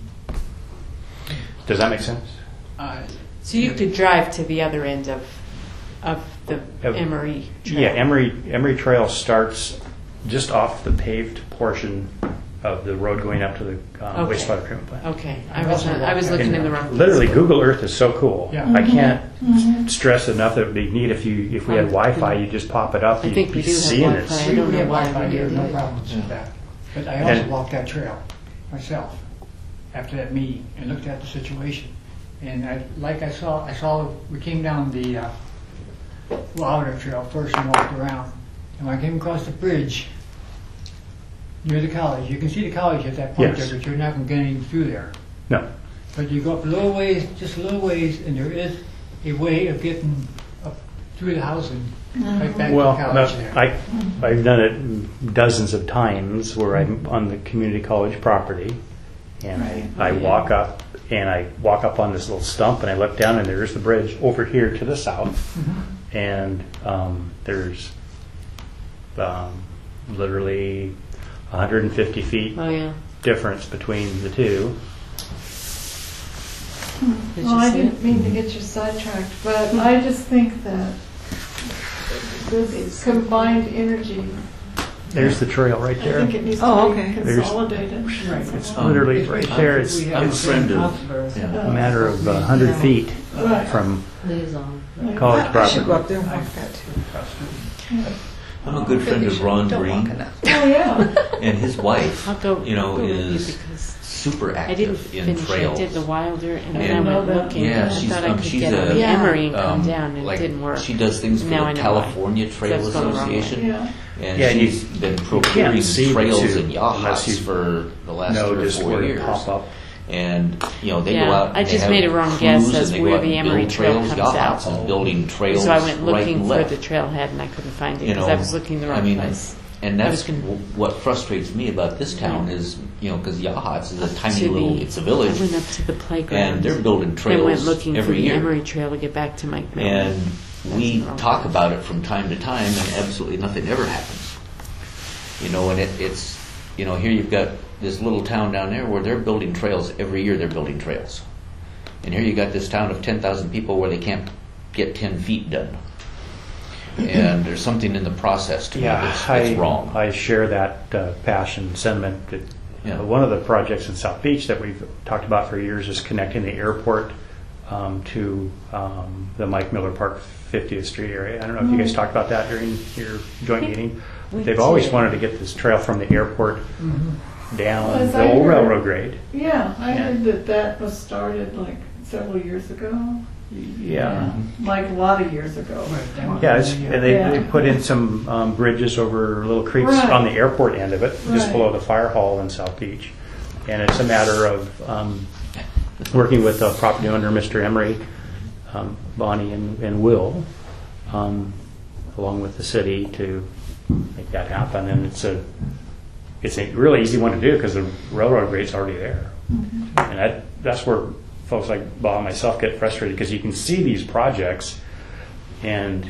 Does that make sense? So you could drive to the other end of the Emery Trail. Yeah, Emery Trail starts just off the paved portion of the road going up to the Okay. wastewater treatment plant. Okay, I was looking in the wrong place. Literally, Google Earth is so cool. Yeah. I can't stress enough that it would be neat if we had Wi-Fi. You just pop it up. I think we you'd do be have seeing Wi-Fi. it. I don't We know have why Wi-Fi we here, do no it. problems with that. But I also And- walked that trail myself after that meeting and looked at the situation. And we came down the Wilder Trail first and walked around. And when I came across the bridge near the college, you can see the college at that point Yes. there, but you're not going to get any through there. No. But you go up a little ways, just a little ways, and there is a way of getting up through the housing, right back Well, to the college there. I've done it dozens of times where I'm on the community college property, And I walk up on this little stump, and I look down, and there's the bridge over here to the south. And there's literally 150 feet difference between the two. Well, I didn't mean to get you sidetracked, but I just think that this combined energy, There's the trail right I there. think it needs to be There's- consolidated. It's literally right there. It's I'm a friend of. a matter of 100 feet Right. from Liaison. college I should go property. up there and walk that too. I'm a good friend of Ron Don't walk Green, enough. Oh, yeah. and his wife, I'll go. you know, go with you is because super I didn't active in finish. trails. I did the Wilder, and then And- I went looking. Yeah, and I she's thought I could she's get on a the Emory and come um, down, and like it didn't work. she does things for Now I the know why. California Trail That's going the wrong way. Association, Yeah. and Yeah, she's been procuring see the trails two and unless yachts you for the last No, 3 or just 4 where years. it pop up. And you know they Yeah, go out. I and they just have made a wrong crews guess and as they go where out the and Emory build Trail trails, comes yachts, out. and building trails So I went right looking and for left. the trailhead, and I couldn't find it You because know, I was looking the wrong I mean, place. and I that's was gonna- what frustrates me about this town is, you know, because Yachats is a tiny To little, the- it's a village, I went up to the playground. and they're building and went trails looking for every the year. Emory Trail to get back to Mike Miller. And we the wrong talk place. about it from time to time, and absolutely nothing ever happens. You know, and it's, you know, here you've got this little town down there where they're building trails every year. They're building trails, and here you got this town of 10,000 people where they can't get 10 feet done. And there's something in the process to me that's wrong. I share that passion, sentiment. That, Yeah. one of the projects in South Beach that we've talked about for years is connecting the airport to the Mike Miller Park 50th Street area. I don't know if you guys talked about that during your joint meeting. we They've always did. wanted to get this trail from the airport down As the I old heard- railroad grade. Yeah, I heard that was started like several years ago. Yeah. Like a lot of years ago. Yeah, and they Yeah. put in some bridges over little creeks Right. on the airport end of it, just Right. below the fire hall in South Beach. And it's a matter of working with the property owner, Mr. Emery, Bonnie, and Will, along with the city to make that happen. And it's a really easy one to do because the railroad grade's already there. And that's where folks like Bob and myself get frustrated because you can see these projects, and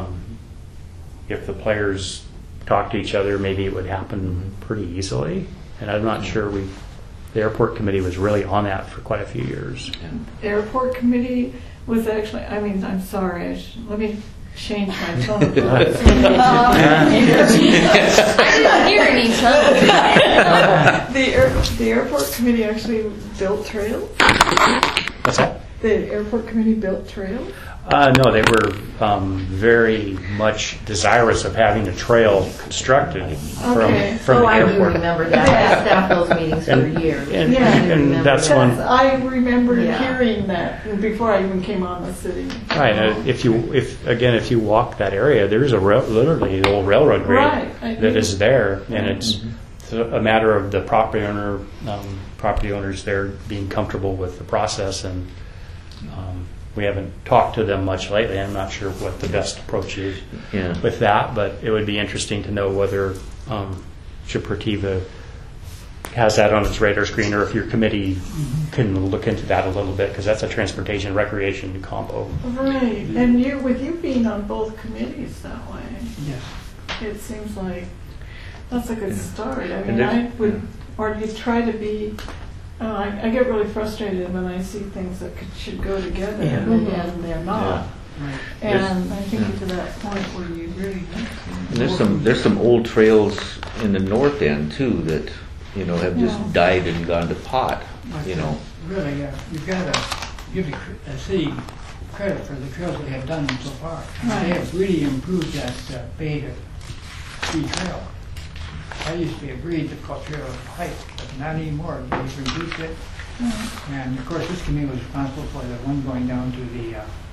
if the players talk to each other, maybe it would happen pretty easily. And I'm not sure the airport committee was really on that for quite a few years. Airport committee was actually, I mean, I'm sorry, let me change my tone. I didn't hear any tone. The airport committee actually built trails? What's that? The airport committee built trails? No, they were very much desirous of having a trail constructed Okay. from Oh, the I do airport. remember that. I staffed those meetings for And- years. and- Yeah. and that's Because one. I remember Yeah. hearing that before I even came on the city. Right. If you walk that area, there's literally the old railroad grade Right, I that do. is there, and it's a matter of the property owners there being comfortable with the process. And we haven't talked to them much lately. I'm not sure what the best approach is Yeah. with that, but it would be interesting to know whether Chipertiva has that on its radar screen, or if your committee can look into that a little bit, because that's a transportation recreation combo. Right, and with you being on both committees that way, Yes. it seems like that's a good start. I And mean, there- I would, or you try to be, I get really frustrated when I see things that should go together Yeah. and they're not. Right. And I think to that point where you really need to. And there's some old trails in the north end too that, you know, have just Yeah. died and gone to pot. You know, Really, you've got to give the city credit for the trails they have done so far. Right. They have really improved that Bay to Sea Trail. That used to be a very difficult trail to hike, but not anymore. They've reduced it. And of course, this committee was responsible for the one going down to the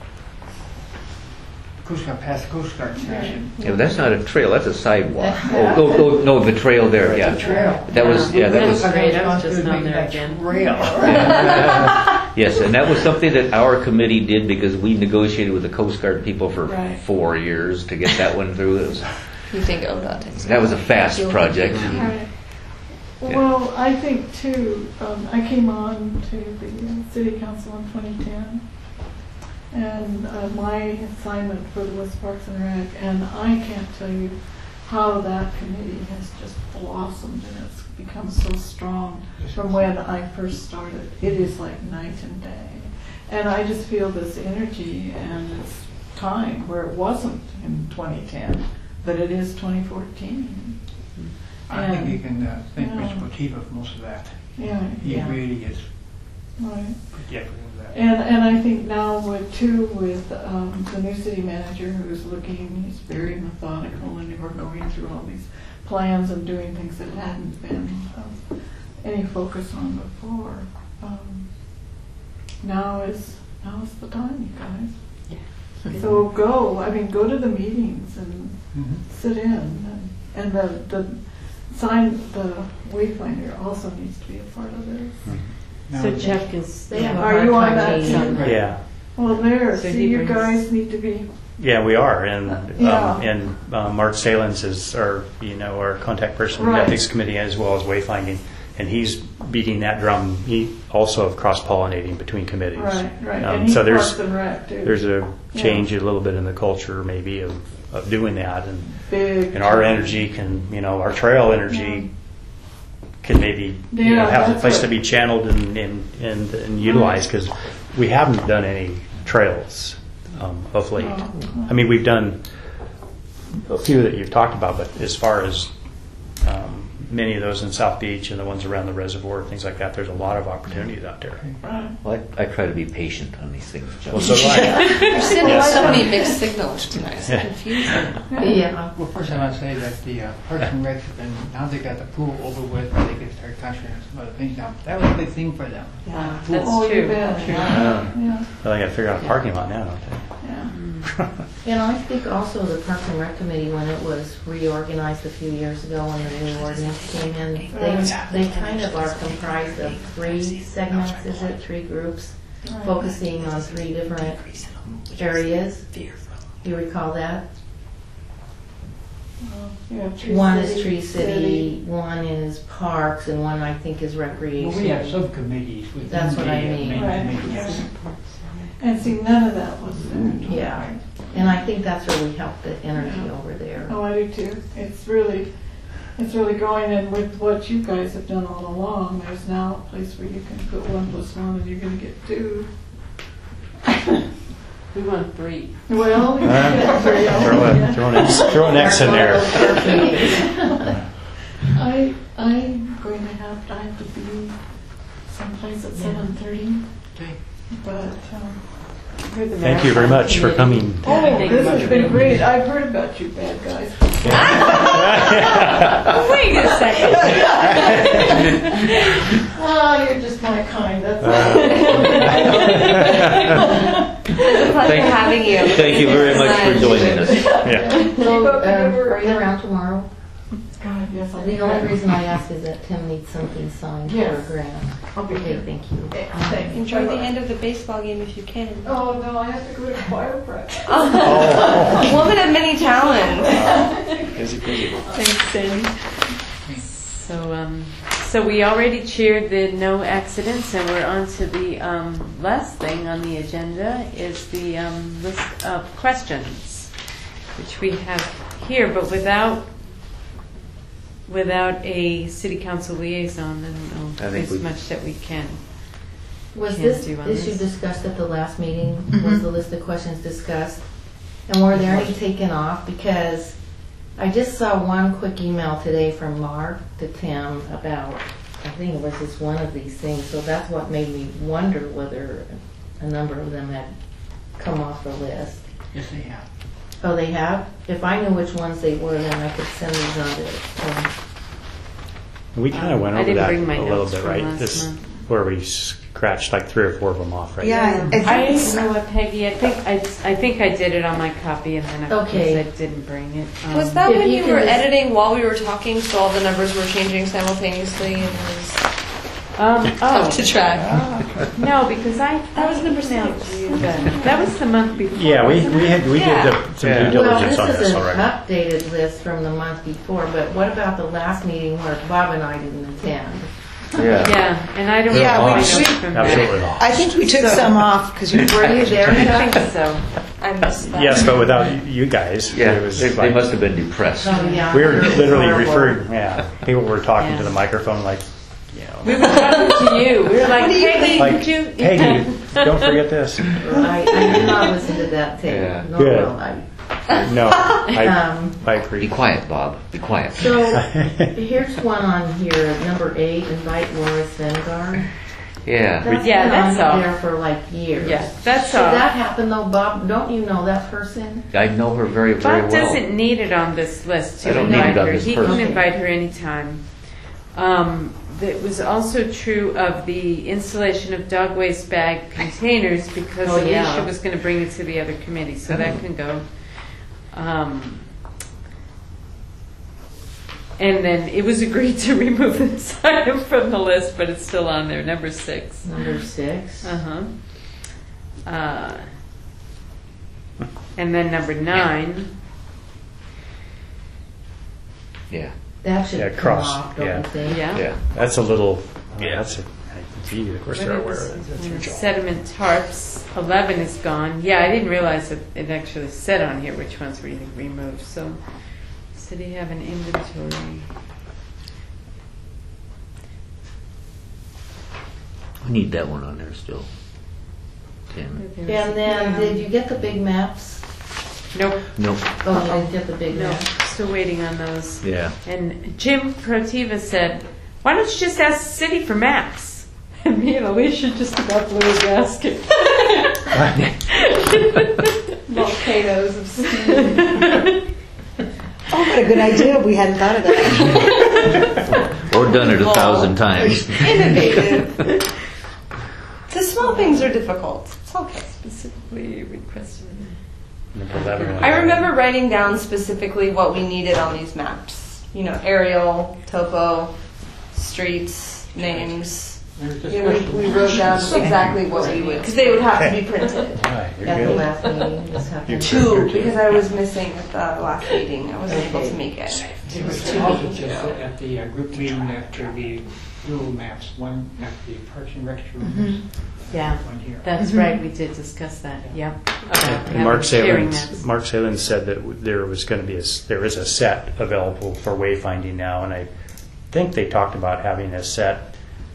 Coast Guard, past the Coast Guard station. yeah, but that's not a trail. That's a sidewalk. No, the trail there. Yeah, It's a trail. that was Great, I was just on there again. Trail. yes, and that was something that our committee did because we negotiated with the Coast Guard people for Right. 4 years to get that one through. You think ODOT takes That was a fast project. Right. Well, I think too, I came on to the city council in 2010, and my assignment for the West Parks and Rec, and I can't tell you how that committee has just blossomed and it's become so strong from when I first started. It is like night and day. And I just feel this energy and this time where it wasn't in 2010, but it is 2014. I think you can thank Principal Teva for most of that. Yeah. He really is Right. protective of that. And I think now with the new city manager who's looking, he's very methodical, and we're going through all these plans and doing things that hadn't been any focus on before. Now is the time, you guys. Yeah. So go to the meetings and sit in, and the Wayfinder also needs to be a part of this. So Jeff can. Are you on that team? Yeah. Well, there. So See, he you brings- guys need to be. Yeah, we are, and Yeah. Mark Salins is our contact person in the Right. ethics committee as well as wayfinding, and he's beating that drum. He also of cross pollinating between committees. Right. And So he there's Parks and Rec too. there's a change a little bit in the culture maybe of doing that, Big. and our energy can our trail energy can maybe have a that's place what- to be channeled and utilized, because we haven't done any trails of late. Oh. I mean, we've done a few that you've talked about, but as far as many of those in South Beach and the ones around the reservoir, things like that, there's a lot of opportunities out there. Right. Well, I try to be patient on these things, John. Well, so do I. You're sending so many mixed signals tonight. It's confusing. Yeah. Well, first I want to say that the Parks and Rec have been, now they got the pool over with, they can start concentrating on some other things now. That was a big thing for them. Yeah, Pool. that's Oh, true. you bet. Yeah. Yeah. Well, they got to figure out a parking lot now, don't they? Yeah. And I think also the Parks and Rec Committee, when it was reorganized a few years ago when the new ordinance came in, they kind of are comprised of 3 segments, is it? 3 groups, focusing on 3 different areas. You recall that? Yeah, One is Tree City, one is Parks, and one I think is Recreation. Well, we have subcommittees within That's what I the mean. main Right. committee, yes. And see, none of that was there. Yeah, and I think that's really helped the energy over there. Oh, I do too. It's really going, and with what you guys have done all along, there's now a place where you can put 1 + 1 and you're going to get 2. We want 3. Well, you can get 3. Throw an X in there. I'm going to have to be someplace at 7:30, Okay. but. You're the Thank you very much for coming. Oh, Thank this you. has been great. I've heard about you bad guys. Wait a second. You're just my kind. That's It's a pleasure having you. Thank you very much for joining us. Yeah. So, are you around tomorrow? God, yes, I'll The be only back. reason I ask is that Tim needs something signed for a Yes. grant. I'll be Okay, here. thank you. Thank you. Enjoy the end of the baseball game if you can. Oh, no, I have to go to choir practice. Woman of many talents. Thanks, Sandy. So we already cheered the no accidents, and we're on to the last thing on the agenda is the list of questions, which we have here, but without a city council liaison. I don't know if I think there's we- much that we can. Was Can't this do on issue this. discussed at the last meeting? Was the list of questions discussed? And were there any taken off? Because I just saw one quick email today from Mark to Tim about, I think it was just one of these things, so that's what made me wonder whether a number of them had come off the list. Yes, they have. Oh, they have? If I knew which ones they were, then I could send these on to Tim. We kind of went I over didn't that bring my a little notes bit, from right? last This month. where we scratched like 3 or 4 of them off, right? Yeah, You I think know what, Peggy? I think I did it on my copy, and then of Okay. course I didn't bring it. Was that If when you you can were just- editing while we were talking, so all the numbers were changing simultaneously? And it was... Oh, to track. no, because That was number emailed 6. you that was the month before. Yeah, we wasn't it? did some due diligence on Well, this this is an already. updated list from the month before, but what about the last meeting where Bob and I didn't attend? Yeah. Yeah, and I don't Yeah, know we- why we- from that. Absolutely not. I think we took some off because you Were you there? I think so. I missed that. Yes, but without you guys, Yeah, it was they like, must have been depressed. Oh, yeah. we were It was literally horrible. referring. Yeah, people were talking Yeah. to the microphone like, you know, We were talking to you. We were like, hey, like, did you? hey, dude, don't forget this. I did not listen to that tape. Yeah. Nor Good. will I. No, I Um, agree. Be quiet, Bob. Be quiet. So here's one on here, number 8, invite Laura Sengard. Yeah. That's Yeah, been that's on all. there for like years. Yeah, that's Should all. that happen though, Bob? Don't you know that person? I know her very, very Bob well. doesn't need it on this list to I don't need invite it on her. this He person. can invite her anytime. That was also true of the installation of dog waste bag containers because Oh, yeah. Alicia was going to bring it to the other committee, so that can go. And then it was agreed to remove this item from the list, but it's still on there, number 6. Number 6. And then number 9. Yeah. That should Yeah, come cross, off, don't yeah. you think? Yeah. Yeah. That's a little. Yeah, that's a. Gee, of course they're aware of it. That's your job. Sediment tarps, 11 is gone. Yeah, I didn't realize that it actually said on here which ones were either removed. So, did he have an inventory? We need that one on there still. 10. And then, did you get the big maps? Nope. Nope. Oh, you didn't get the big No, maps. still waiting on those. Yeah. And Jim Protiva said, "Why don't you just ask the city for maps?" And me and Alicia just about blew a gasket. Volcanoes of steam. Oh, what a good idea. We hadn't thought of that. Or done it 1,000 times. Innovative. The small things are difficult. It's okay. Specifically requested. Number 11. I remember writing down specifically what we needed on these maps. You know, aerial, topo, streets, names. There's You know, we wrote down exactly what we would, because they would have to be printed. Hi, you're At the good. last meeting, this happened. 2, because I was missing at the last meeting. I wasn't able to make it. It was also just at the group meeting that there be dual maps, one at the Parks and Rec room, Yeah, one here. that's right. We did discuss that. Yep. About And Mark sharing Salins, maps. Mark Salins said that there was going to be there is a set available for wayfinding now, and I think they talked about having a set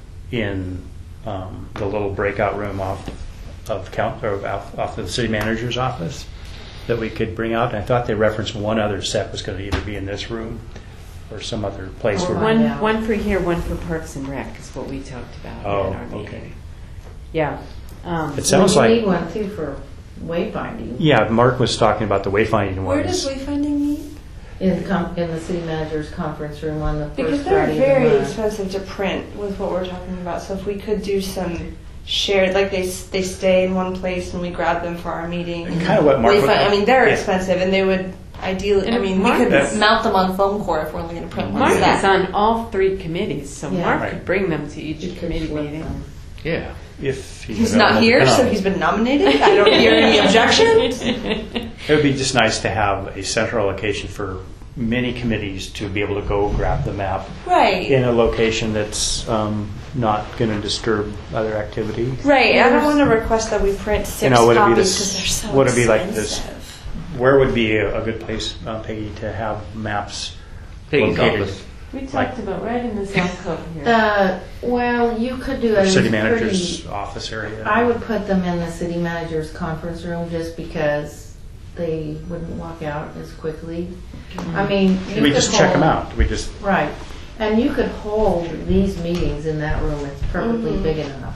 in the little breakout room off of the city manager's office that we could bring out. And I thought they referenced one other set was going to either be in this room or some other place. Or where Yeah. One for here, one for Parks and Rec is what we talked about Oh, in our meeting. okay. Yeah. It sounds Well, you like need one too for wayfinding. yeah. Mark was talking about the wayfinding Where ones. does wayfinding meet? In the city manager's conference room on the Because first they're Friday of the very month. expensive to print with what we're talking about. So if we could do some shared, like they stay in one place and we grab them for our meeting. Kind of what Mark. I mean, they're Yeah. expensive and they would ideally, And I mean, we Mark- could That's- mount them on foam core if we're only going to print one Mark set. is on all 3 committees, so Yeah. Mark Right. could bring them to each You could committee flip meeting. them. Yeah. If He's not available here, to so come. he's been nominated. I don't hear any objections. It would be just nice to have a central location for many committees to be able to go grab the map Right. in a location that's not going to disturb other activity. Right. I don't want to request that we print 6 would it be copies this? because they're so Would it be expensive. like this? Where would be a good place, Peggy, to have maps Peggy's located? office. We talked about right in this alcove here. Well, you could do a City pretty- manager's office area. I would put them in the city manager's conference room just because they wouldn't walk out as quickly. I mean, you we could just check them hold- out. We just Right. And you could hold these meetings in that room. It's perfectly big enough.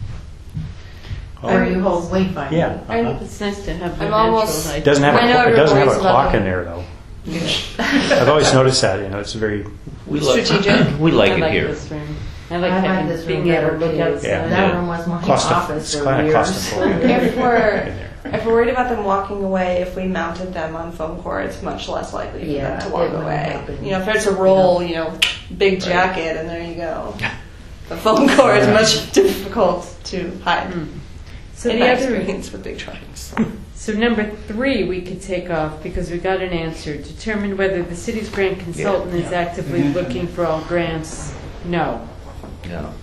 Or you hold wayfinding. yeah. uh-huh. It's nice to have the I'm natural almost- light. It doesn't have I know it doesn't have a everybody's clock loving in there though. I've always noticed that. It's very We like, Strategic. we like I it like here. this room. I like I like having, this room being better able to look too. outside. Yeah. That room was my office It's for kind of years. claustrophobic. If we're in there. if we're worried about them walking away, if we mounted them on foam core, it's much less likely for Yeah, them to it walk wouldn't away. happen. You know, if it's a roll, you know, big jacket, and there you go. The foam core is much difficult to hide. So In the my other, experience with big trucks. so number 3 we could take off because we got an answer. Determine whether the city's grant consultant is actively looking for all grants. No. No.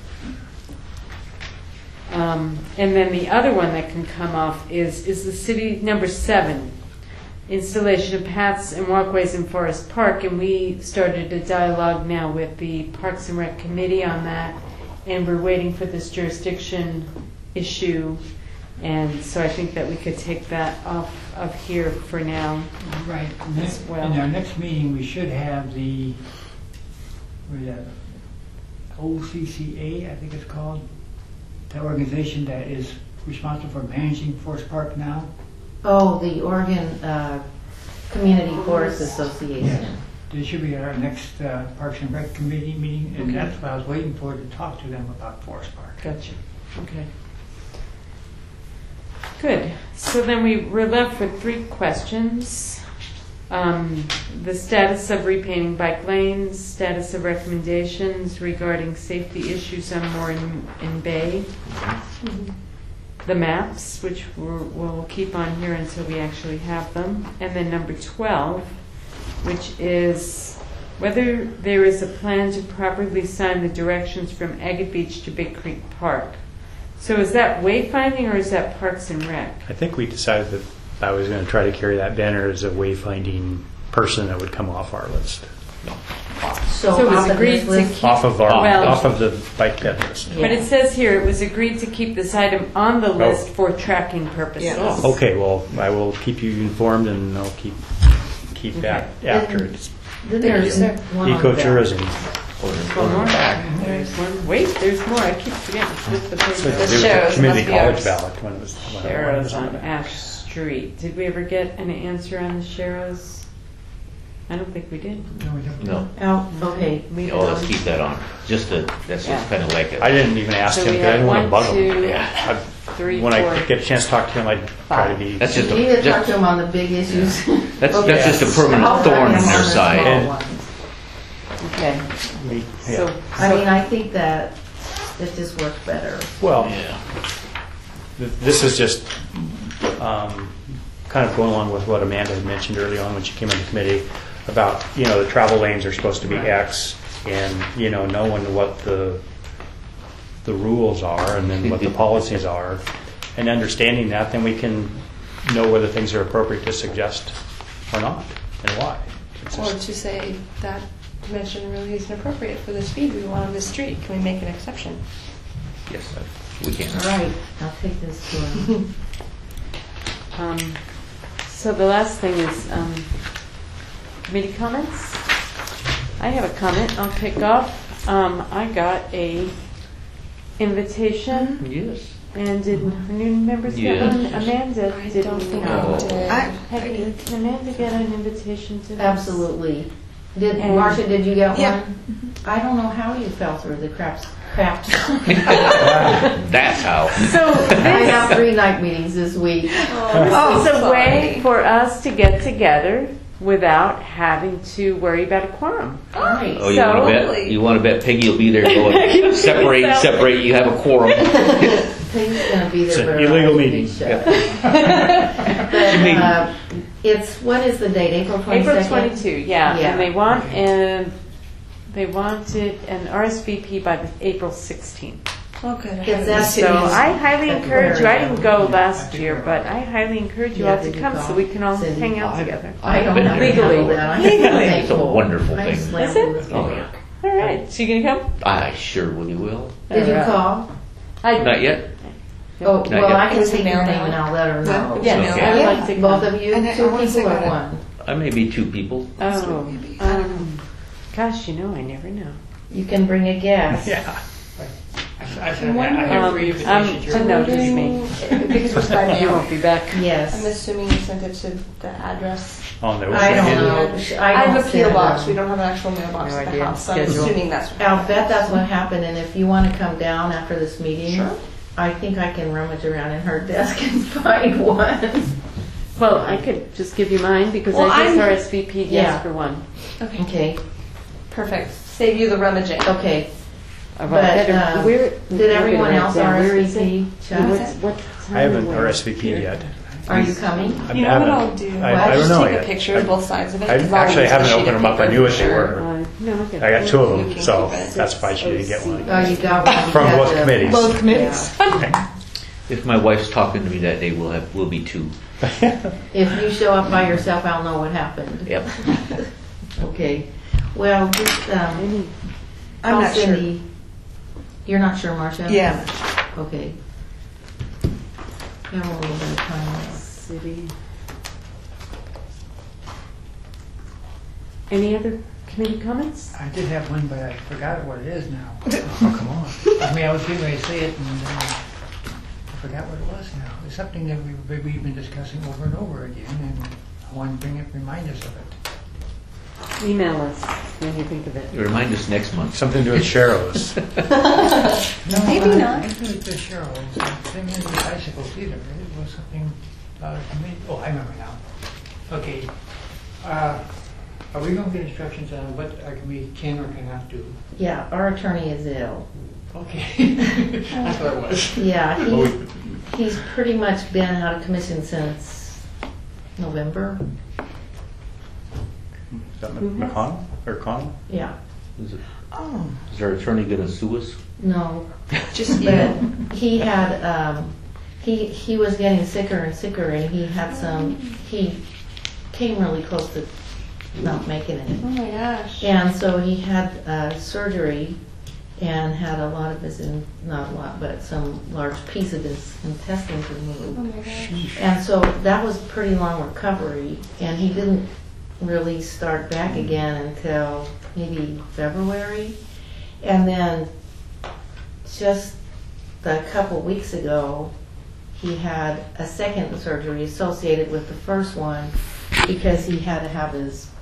And then the other one that can come off is the city, number 7, installation of paths and walkways in Forest Park. And we started a dialogue now with the Parks and Rec Committee on that. And we're waiting for this jurisdiction issue. And so I think that we could take that off of here for now. Right. As well. In our next meeting, we should have the, where is that? OCCA, I think it's called. The organization that is responsible for managing Forest Park now. Oh, the Oregon Community Forest Association. Yes. This should be our next Parks and Rec Committee meeting, and that's what I was waiting for, to talk to them about Forest Park. Gotcha. Okay. Good. So then we're left with 3 questions. The status of repainting bike lanes, status of recommendations regarding safety issues on Morin and Bay, the maps, which we'll keep on here until we actually have them, and then number 12, which is whether there is a plan to properly sign the directions from Agate Beach to Big Creek Park. So is that wayfinding or is that Parks and Rec? I think we decided that I was going to try to carry that banner as a wayfinding person that would come off our list. So it was agreed to keep, Off of our, well, off of the bike ped list. but it says here it was agreed to keep this item on the list for tracking purposes. Yes. Okay, well, I will keep you informed and I'll keep that after it's Then there's one on ecotourism. One more. There's one. Wait, there's more. I keep forgetting to flip the page. So there was a Sharrows community must be college ours. ballot when it was. when it Sharrows was on that. Ash Street. Did we ever get an answer on the Sharrows? I don't think we did. No, we don't. No. Oh, okay. Leave it Oh, let's on. keep that on. Just a, that's Yeah. just kind of like I a, didn't even ask So him we because I have didn't want to 1, bug him. 2, yeah. 3, When 4. I get a chance to talk to him, I'd try to be. That's just You need to a, talk to just, them on the big issues. that's Okay. just a I'll permanent talk thorn to in them their on the side. small And- ones. Okay. Yeah. So, I mean, I think that it just works better. Well, Yeah. this is just kind of going along with what Amanda had mentioned early on when she came on the committee about, the travel lanes are supposed to be X, and, knowing what the rules are and then what the policies are, and understanding that, then we can know whether things are appropriate to suggest or not, and why. It's Or just- to say that dimension really isn't appropriate for the speed we want on this street. Can we make an exception? Yes, we can. All right, I'll take this to them. so the last thing is committee comments. I have a comment. I'll kick off. I got a invitation, Yes. and did new members get Yes. one? Amanda didn't. don't think I did. Can Amanda get an invitation to this? Absolutely. Did And- Marcia? Did you get Yeah. one? I don't know how you fell through the craft. That's how. So I this, have 3 night meetings this week. this is a way for us to get together without having to worry about a quorum. Right. Oh, you So- want to bet? You want to bet Peggy will be there going, separate, So- separate, you have a quorum. Peggy's gonna be there. It's an but her illegal eyes will be meeting. shut. mean- But it's, what is the date? April 22nd? April 22, yeah. Yeah. And they wanted an RSVP by the April 16th. Oh, good. Is that So I highly encourage you, I didn't go Yeah, last I year, think but I highly encourage you Yeah, all to did you come go? so we can all Cindy? hang out together. I don't been have to Legally. handle that. I'm Legally. It's a wonderful I'm thing. slammed Is it? with Oh, work. yeah. All right, so you gonna come? I sure will, you will. Did you All right. call? Not yet? Oh, Not well, yet. I can Was take the your mail name and down? I'll let her know. Yes, Okay. I would Yeah. like to come. Both of you, And I 2 wanna say people or that. one? I may be 2 people. Oh, gosh, I never know. You can bring a guest. Yeah. I have 3 invitations. To notice me. Because it's by You mail. won't be back. I'm Yes. assuming you sent it to the address. On the I don't website. know. I have a don't PO send box. them. We don't have an actual mailbox No at the idea. house, so I'm Schedule. assuming that's what I'll bet that's what happened, and if you want to come down after this meeting, Sure. I think I can rummage around in her desk and find one. Well, I could just give you mine because Well, I just I'm- RSVP'd Yeah. yes for one. Okay, Okay, perfect. Save you the rummaging. okay. But did everyone else RSVP? Chuck? I haven't RSVP'd yet. Are you coming? You know what I'll do? I don't know take yet. a picture of both sides of it. I 'cause I'll actually use the haven't sheet opened of them up. I paper knew what for they sure. were. No, okay. I got two of You them, can so keep it. that's why she didn't get one. Oh, you got one. From You both had to- committees. Both committees. If my wife's talking to me that day, we'll be two. If you show up by yourself, I'll know what happened. Yep. Okay. Well, just, I'm call not sure. Cindy. You're not sure, Marcia? Yeah. Okay. Have a little bit of time. City. Any other committee comments? I did have one, but I forgot what it is now. Oh, come on. I mean, I was getting ready to say it, and I forgot what it was now. It's something that we've been discussing over and over again, and I want to remind us of it. Email us when you think of it. Remind us next month. Something to do with Sharrows. No, Maybe not. I think it was Cheryl. Same as the bicycles either. It was something to me. Oh, I remember now. Okay. Are we going to get instructions on what we can or cannot do? Yeah, our attorney is ill. Okay. That's what it was. Yeah, he's pretty much been out of commission since November. Is that McConnell or Connell? Yeah. Is Oh, our attorney going to sue us? No. Just But you. he had, he was getting sicker and sicker, and he came really close to not making it. Oh my gosh. And so he had surgery and had a lot of his, not a lot, but some large piece of his intestines Oh removed. my gosh. And so that was pretty long recovery, and he didn't really start back again until maybe February. And then just a couple weeks ago, he had a second surgery associated with the first one because he had to have his